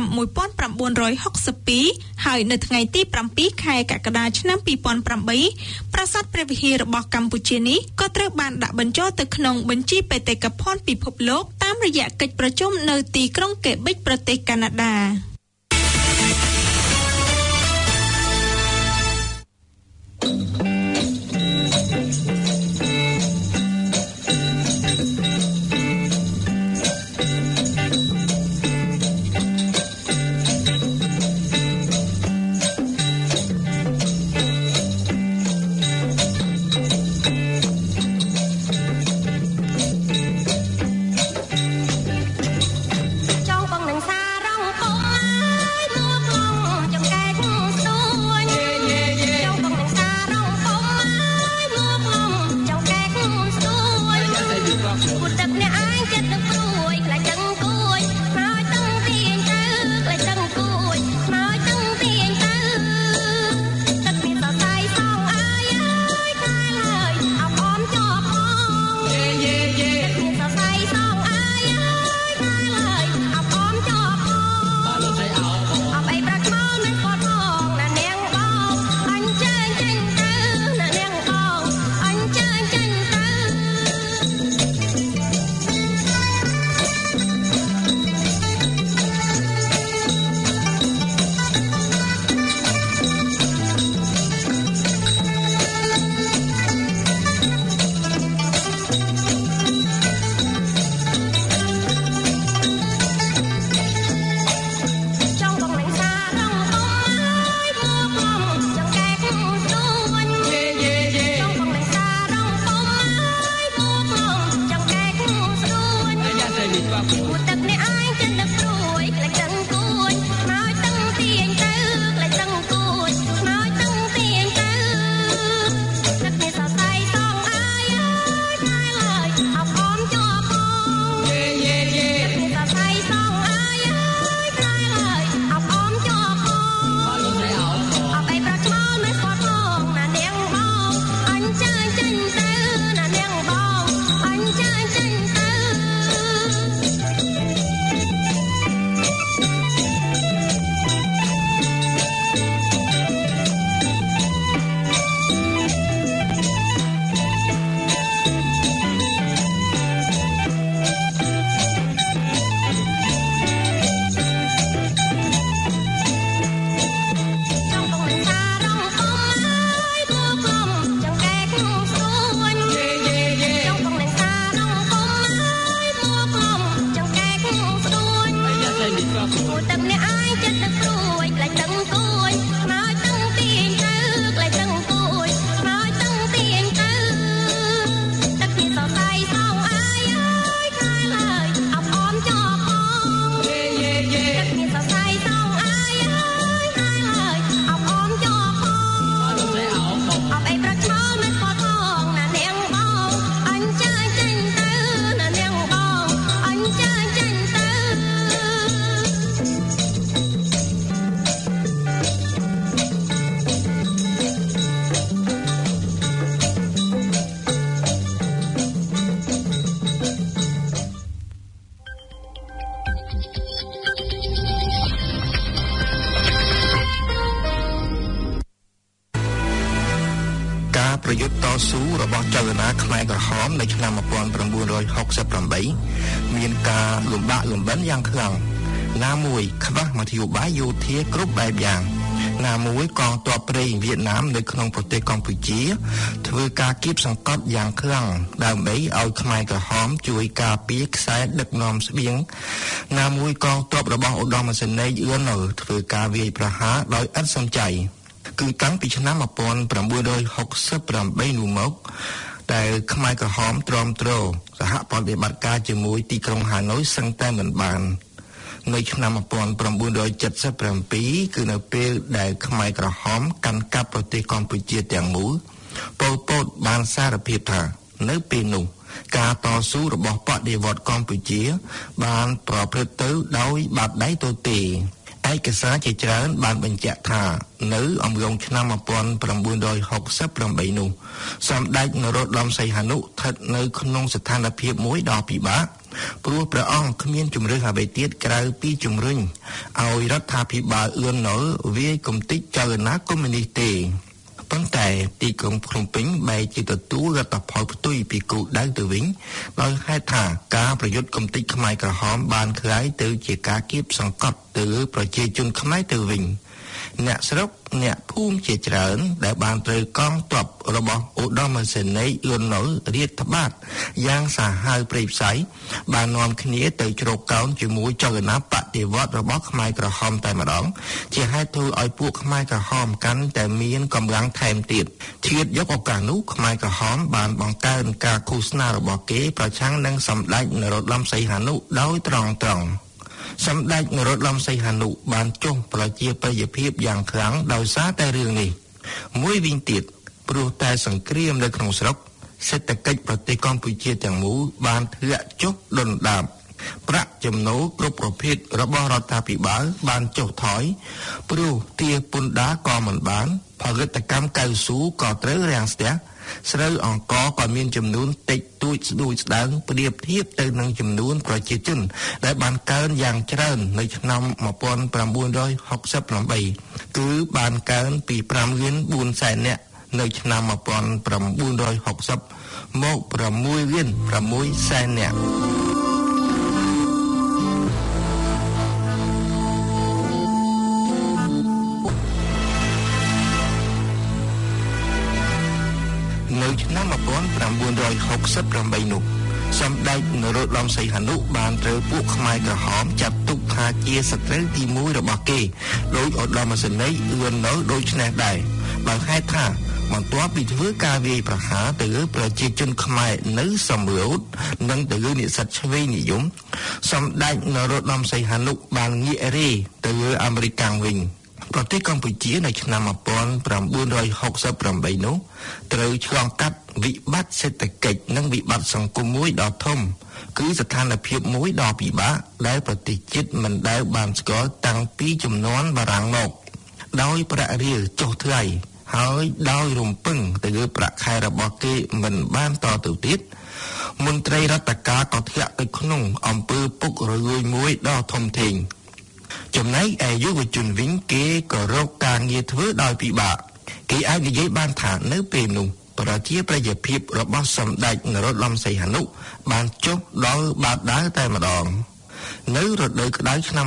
1962ហើយនៅថ្ងៃទី7ខែកក្កដាឆ្នាំ2008ប្រាសាទព្រះវិហាររបស់កម្ពុជានេះក៏ត្រូវបានដាក់បញ្ចូលទៅក្នុងបញ្ជីបេតិកភណ្ឌពិភពលោកតាមរយៈកិច្ចប្រជុំនៅទីក្រុងកេបិចប្រទេសកាណាដាចង់បងនឹងសារងពងប្រយុទ្ធតស៊ូរបស់ចលនាខ្មែរក្រហមនៅឆ្នាំ1968មានការលំបាកលំបិនយ៉ាងខ្លាំងណាមួយខ្វះមធ្យោបាយយោធាគ្រប់បែបយ៉ាងណាមួយកងទ័ពព្រៃវៀតណាមនៅក្នុងប្រទេសកម្ពុជាធ្វើការគៀបសង្កត់យ៉ាងខ្លាំងដើម្បីឲ្យខ្មែរក្រហមជួយការពារខ្សែដឹកនាំស្បៀងណាមួយកងទ័ពរបស់ឧត្តមសេនីយ៍អឿននៅធ្វើការវាយប្រហារដោយឥតសំចៃគឺតាំងពីឆ្នាំ1968នោះមកដែលខ្មែរក្រហមទ្រាំទ្រសហប្រតិបត្តិការជាមួយទីក្រុងហាណូយសឹងតែមិនបាននៅឆ្នាំ1977គឺនៅពេលដែលខ្មែរក្រហមកាន់កាប់ប្រទេសកម្ពុជាទាំងមូលប៉ុលពតបានសារភាពថានៅពេលនោះការតស៊ូរបស់បដិវត្តន៍កម្ពុជាបានប្រព្រឹត្តទៅដោយបាត់ដៃទទេឯកសារជាច្រើនបានបញ្ជាក់ថានៅអំឡុងឆ្នាំ1968នោះសម្ដេចនរោត្តមសីហនុស្ថិតនៅក្នុងស្ថានភាពមួយដ៏ពិបាកព្រោះព្រះអង្គគ្មានជំរឿនអ្វីទៀតក្រៅពីជំរុញឲ្យរដ្ឋាភិបាលអឿននុលវាយគំទេចចលនាកុម្មុយនីសទេប៉ុន្តែទីក្រុងភ្នំពេញបែរជាទទួលរដ្ឋផលផ្ទុយពីគោលដៅទៅវិញដោយហេតុថាការប្រយុទ្ធគំទេចខ្មែរក្រហមបានក្លាយទៅជាការគៀបសង្កត់ទៅលើប្រជាជនខ្មែរទៅវិញអ្នកស្រុកអ្នកភូមិជាច្រើនដែលបានត្រូវកងទ័ពរបស់ឧត្តមសេនីយ៍អឿននុលរាតត្បាតយ៉ាងសាហាវព្រៃផ្សៃបាននាំគ្នាទៅជ្រកកោនជាមួយចលនាបដិវត្តន៍របស់ខ្មែរក្រហមតែម្ដងជាហេតុធ្វើឲ្យពួកខ្មែរក្រហមកាន់តែមានកម្លាំងថែមទៀតធៀបយកឱកាសនោះខ្មែរក្រហមបានបង្កើនការឃោសនារបស់គេប្រឆាំងនឹងសម្ដេចនរោត្តមសីហនុដោយត្រង់សម្ដេចនរោត្តមសីហនុបានចុះប្រជាប្រិយភាពយ៉ាងខ្លាំងដោយសារតែរឿងនេះមួយវិញទៀតព្រោះតែសង្គ្រាមនៅក្នុងស្រុកសេដ្ឋកិច្ចប្រទេសកម្ពុជាទាំងមូលបានធ្លាក់ចុះដុនដាបប្រាក់ចំណូលគ្រប់ប្រភេទរបស់រដ្ឋាភិបាលបានចុះថយព្រោះទារពន្ធដារក៏មិនបានផលិតកម្មកៅស៊ូក៏ត្រូវរាំងស្ទះស្រូវអង្ករក៏មានចំនួនតិចតួចស្ដួយស្ដើងប្រៀបធៀបទៅនឹងចំនួនប្រជាជនដែលបានកើនយ៉ាងច្រើននៅឆ្នាំ1968គឺបានកើនពី5លាន4សែននាក់នៅឆ្នាំ1960មក6លាន6សែននាក់នៅឆ្នាំ1968នោះសម្ដេចនរោត្តមសីហនុបានត្រូវពួកខ្មែរក្រហមចាត់ទុកថាជាសត្រូវទី1របស់គេដោយឧត្តមសេនីយ៍អឿននុលដូច្នេះដែរបើហេតុថាបន្ទាប់ពីធ្វើការវាយប្រហារទៅលើប្រជាជនខ្មែរនៅសំរោទនិងទៅលើនិស្សិតឆ្វេងនិយមសម្ដេចនរោត្តមសីហនុបានងាករេទៅលើអាមេរិកវិញប្រទេសកម្ពុជានៅឆ្នាំ1968នោះត្រូវឆ្លងកាត់វិបត្តិសេដ្ឋកិច្ចនិងវិបត្តិសង្គមមួយដ៏ធំគឺស្ថានភាពមួយដ៏ពិបាកដែលប្រទេសជាតិមិនដែលបានស្គាល់តាំងពីជំនាន់បារាំងមកដោយប្រាក់រៀលចុះថ្លៃហើយដោយរំពឹងទៅលើប្រាក់ខែរបស់គេមិនបានតទៅទៀតមន្ត្រីរដ្ឋការក៏ធ្លាក់ទៅក្នុងអំពើពុករលួយមួយដ៏ធំធេងចំណែកឯយុវជនវិញគេក៏រកការងារធ្វើដោយពិបាកគេអាចនិយាយបានថានៅពេលនោះប្រជាប្រិយភាពរបស់សម្ដេចនរោត្តមសីហនុបានចុះដល់បាតដាវតែម្ដងនៅរដូវក្តៅឆ្នាំ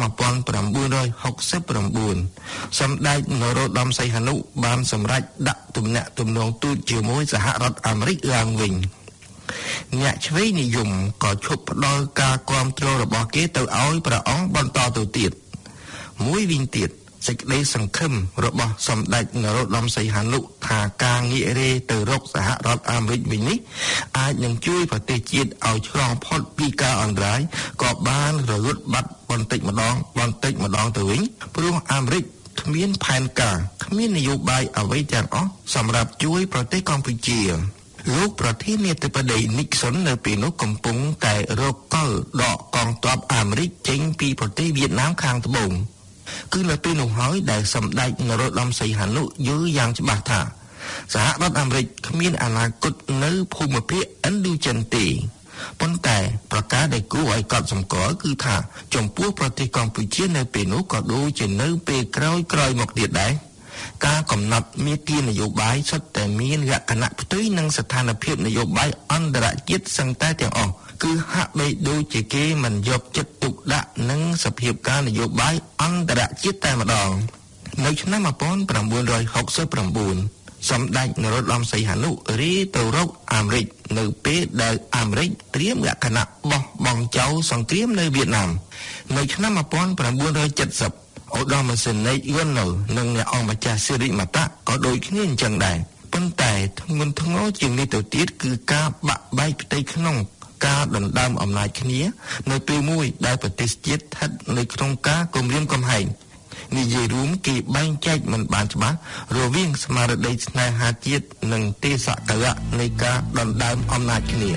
1969សម្ដេចនរោត្តមសីហនុបានសម្រេចដាក់ទំនាក់ទំនងទូតជាមួយសហរដ្ឋអាមេរិកឡើងវិញអ្នកឆ្វេងនិយមក៏ឈប់ផ្ដល់ការគាំទ្ររបស់គេទៅឲ្យព្រះអង្គបន្តទៅទៀតមួយវិញទៀតសេចក្តីសង្ឃឹមរបស់សម្ដេចនរោត្តមសីហនុថាការងាករេទៅរកសហរដ្ឋអាមេរិកវិញនេះអាចនឹងជួយប្រទេសជាតិឲ្យឆ្លងផុតពីការអន្តរាយក៏បានរលត់បាត់បន្តិចម្ដងទៅវិញព្រោះអាមេរិកគ្មានផែនការគ្មាននយោបាយអ្វីទាំងអស់សម្រាប់ជួយប្រទេសកម្ពុជាលោកប្រធានាធិបតី Nixon នៅពេលនោះកំពុងតែរកកលដកកងទ័ពអាមេរិកចេញពីប្រទេសវៀតណាមខាងត្បូងគឺនៅពេលនោះហើយដែលសម្ដេចនរោត្តមសីហនុយល់យ៉ាងច្បាស់ថាសហរដ្ឋអាមេរិកគ្មានអនាគតនៅភូមិភាគឥណ្ឌូចិនទេប៉ុន្តែប្រការដែលគួរឲ្យកត់សម្គាល់គឺថាចំពោះប្រទេសកម្ពុជានៅពេលនោះក៏ដូចជានៅពេលក្រោយមកទៀតដែរការកំណត់មាគ៌ានយោបាយសុទ្ធតែមានលក្ខណៈផ្ទុយនឹងស្ថានភាពនយោបាយអន្តរជាតិសឹងតែទាំងអស់គឺហាក់បីដូចជាគេមិនយកចិត្តទុកដាក់នឹងសភាពការនយោបាយអន្តរជាតិតែម្ដងនៅឆ្នាំ1969សម្ដេចនរោត្តមសីហនុរីទៅរកអាមេរិកនៅពេលដែលអាមេរិកត្រៀមលក្ខណៈបោះបង់ចោលសង្គ្រាមនៅវៀតណាមនៅឆ្នាំ1970ឧត្តមសេនីយ៍យួននិងអ្នកអង្គម្ចាស់សិរិមតៈក៏ដូចគ្នាអញ្ចឹងដែរប៉ុន្តែធ្ងន់ធ្ងរជាងនេះទៅទៀតគឺការបាក់បែកផ្ទៃក្នុងការដណ្ដើមអំណាចគ្នានៅពេលមួយដែលប្រទេសជាតិស្ថិតនៅក្នុងការគំរាមកំហែងនិយាយរួមគេបែងចែកមិនបានច្បាស់រវាងស្មារតីស្នេហាជាតិនិងទេសកលៈនៃការដណ្ដើមអំណាចគ្នា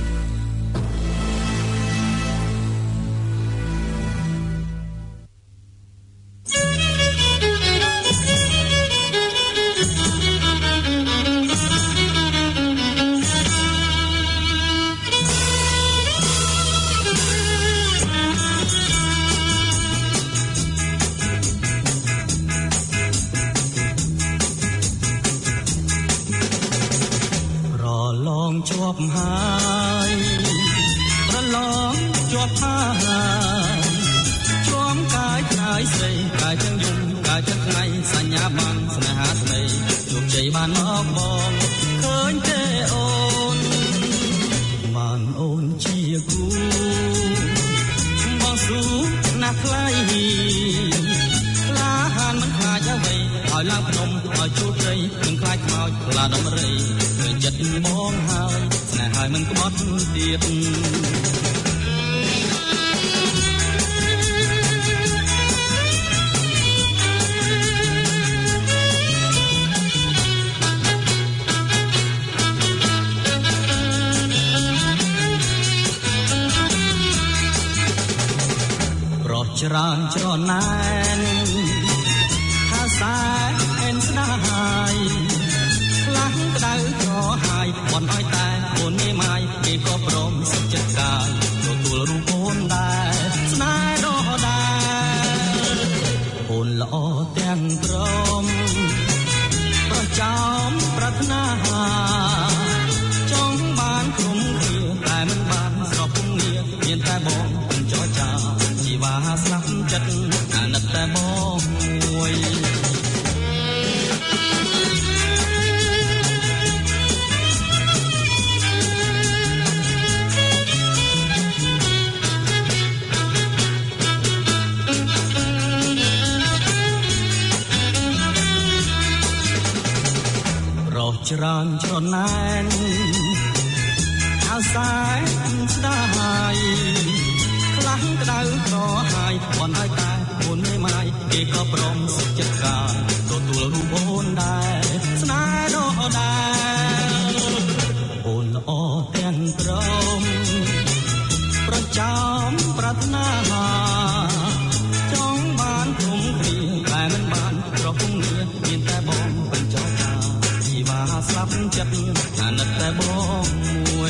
ជាប់ហើយប្រឡងជាប់ហើយជួមកាយឆ្ងាយស្រីកាយទាំងយំកាយទាំងថ្ងៃសញ្ញាបានស្នេហាស្នេហ៍ជោគជ័យបានមកបងឃើញទេអូនបានអូនជាគូបងស៊ូណាស់ថ្លៃឡាហានមិនខ្លាចអ្វីឲ្យឡើងភ្នំឲ្យជួបត្រីនឹងខ្លាចខ្មោចខ្លាដំរីឃើញចិត្តបងហើយស្នេហ៍ហើយមិនក្បត់ទៀតច្រើនច្រណែនថាសែអែនស្ដាយខ្លាំងក្តៅក្រហាយបនឲ្យតែអូនមេម៉ាយគេក៏ព្រមសុខចិត្តកាយទទួលរូបអូនដែរស្នេហ៍ដ៏ដែរអូនល្អទាំងព្រមប្រចាំប្រាថ្នាចង់បានគុំគ្នាតែមិនបានស្របគ្នាមានតែបងចរចាជីវ៉ាស្លាប់ចិត្តអាណិតតែបងមួយរស់ច្រើនច្រណែនហៅសែស្ដាយខ្លាំងក្តៅក្រហាយបនឲ្យតែអូនមេម៉ាយគេក៏ព្រមសុខចិត្តកាយទទួលរូបអូនដែរស្នេហ៍ដ៏ដែរអូនល្អទាំងព្រមប្រចាំប្រាថ្នាចង់បានគុំគ្នាតែមិនបានប្រគំគ្នាមានតែបងបញ្ចោតាជីវ៉ាស្លាប់ចិត្តអាណិតតែបងមួយ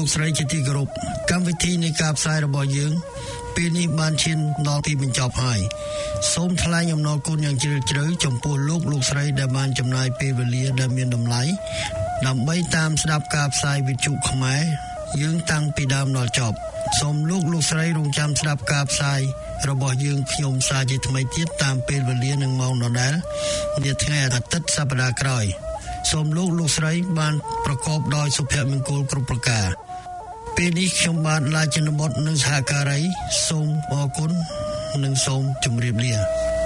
ស្រីជាទីគោរពកម្មវិធីនៃការផ្សាយរបស់យើងពេលនេះបានឈានដល់ទីបញ្ចប់ហើយសូមថ្លែងអំណរគុណយ៉ាងជ្រាលជ្រៅចំពោះលោកស្រីដែលបានចំណាយពេលវេលាដែលមានតម្លៃដើម្បីតាមស្ដាប់ការផ្សាយវិទ្យុខ្មែរយើងតាំងពីដើមដល់ចប់សូមលោកស្រីរងចាំស្ដាប់ការផ្សាយរបស់យើងខ្ញុំសារជាថ្មីទៀតតាមពេលវេលានិងម៉ោងដដែលនាថ្ងៃអាទិត្យសប្តាហ៍ក្រោយសូមលោកស្រីបានប្រកបដោយសុភមង្គលគ្រប់ប្រការពេលនេះខ្ញុំបាទឡាជនបុត្រនិងសហការីសូមអរគុណនិងសូមជម្រាបលា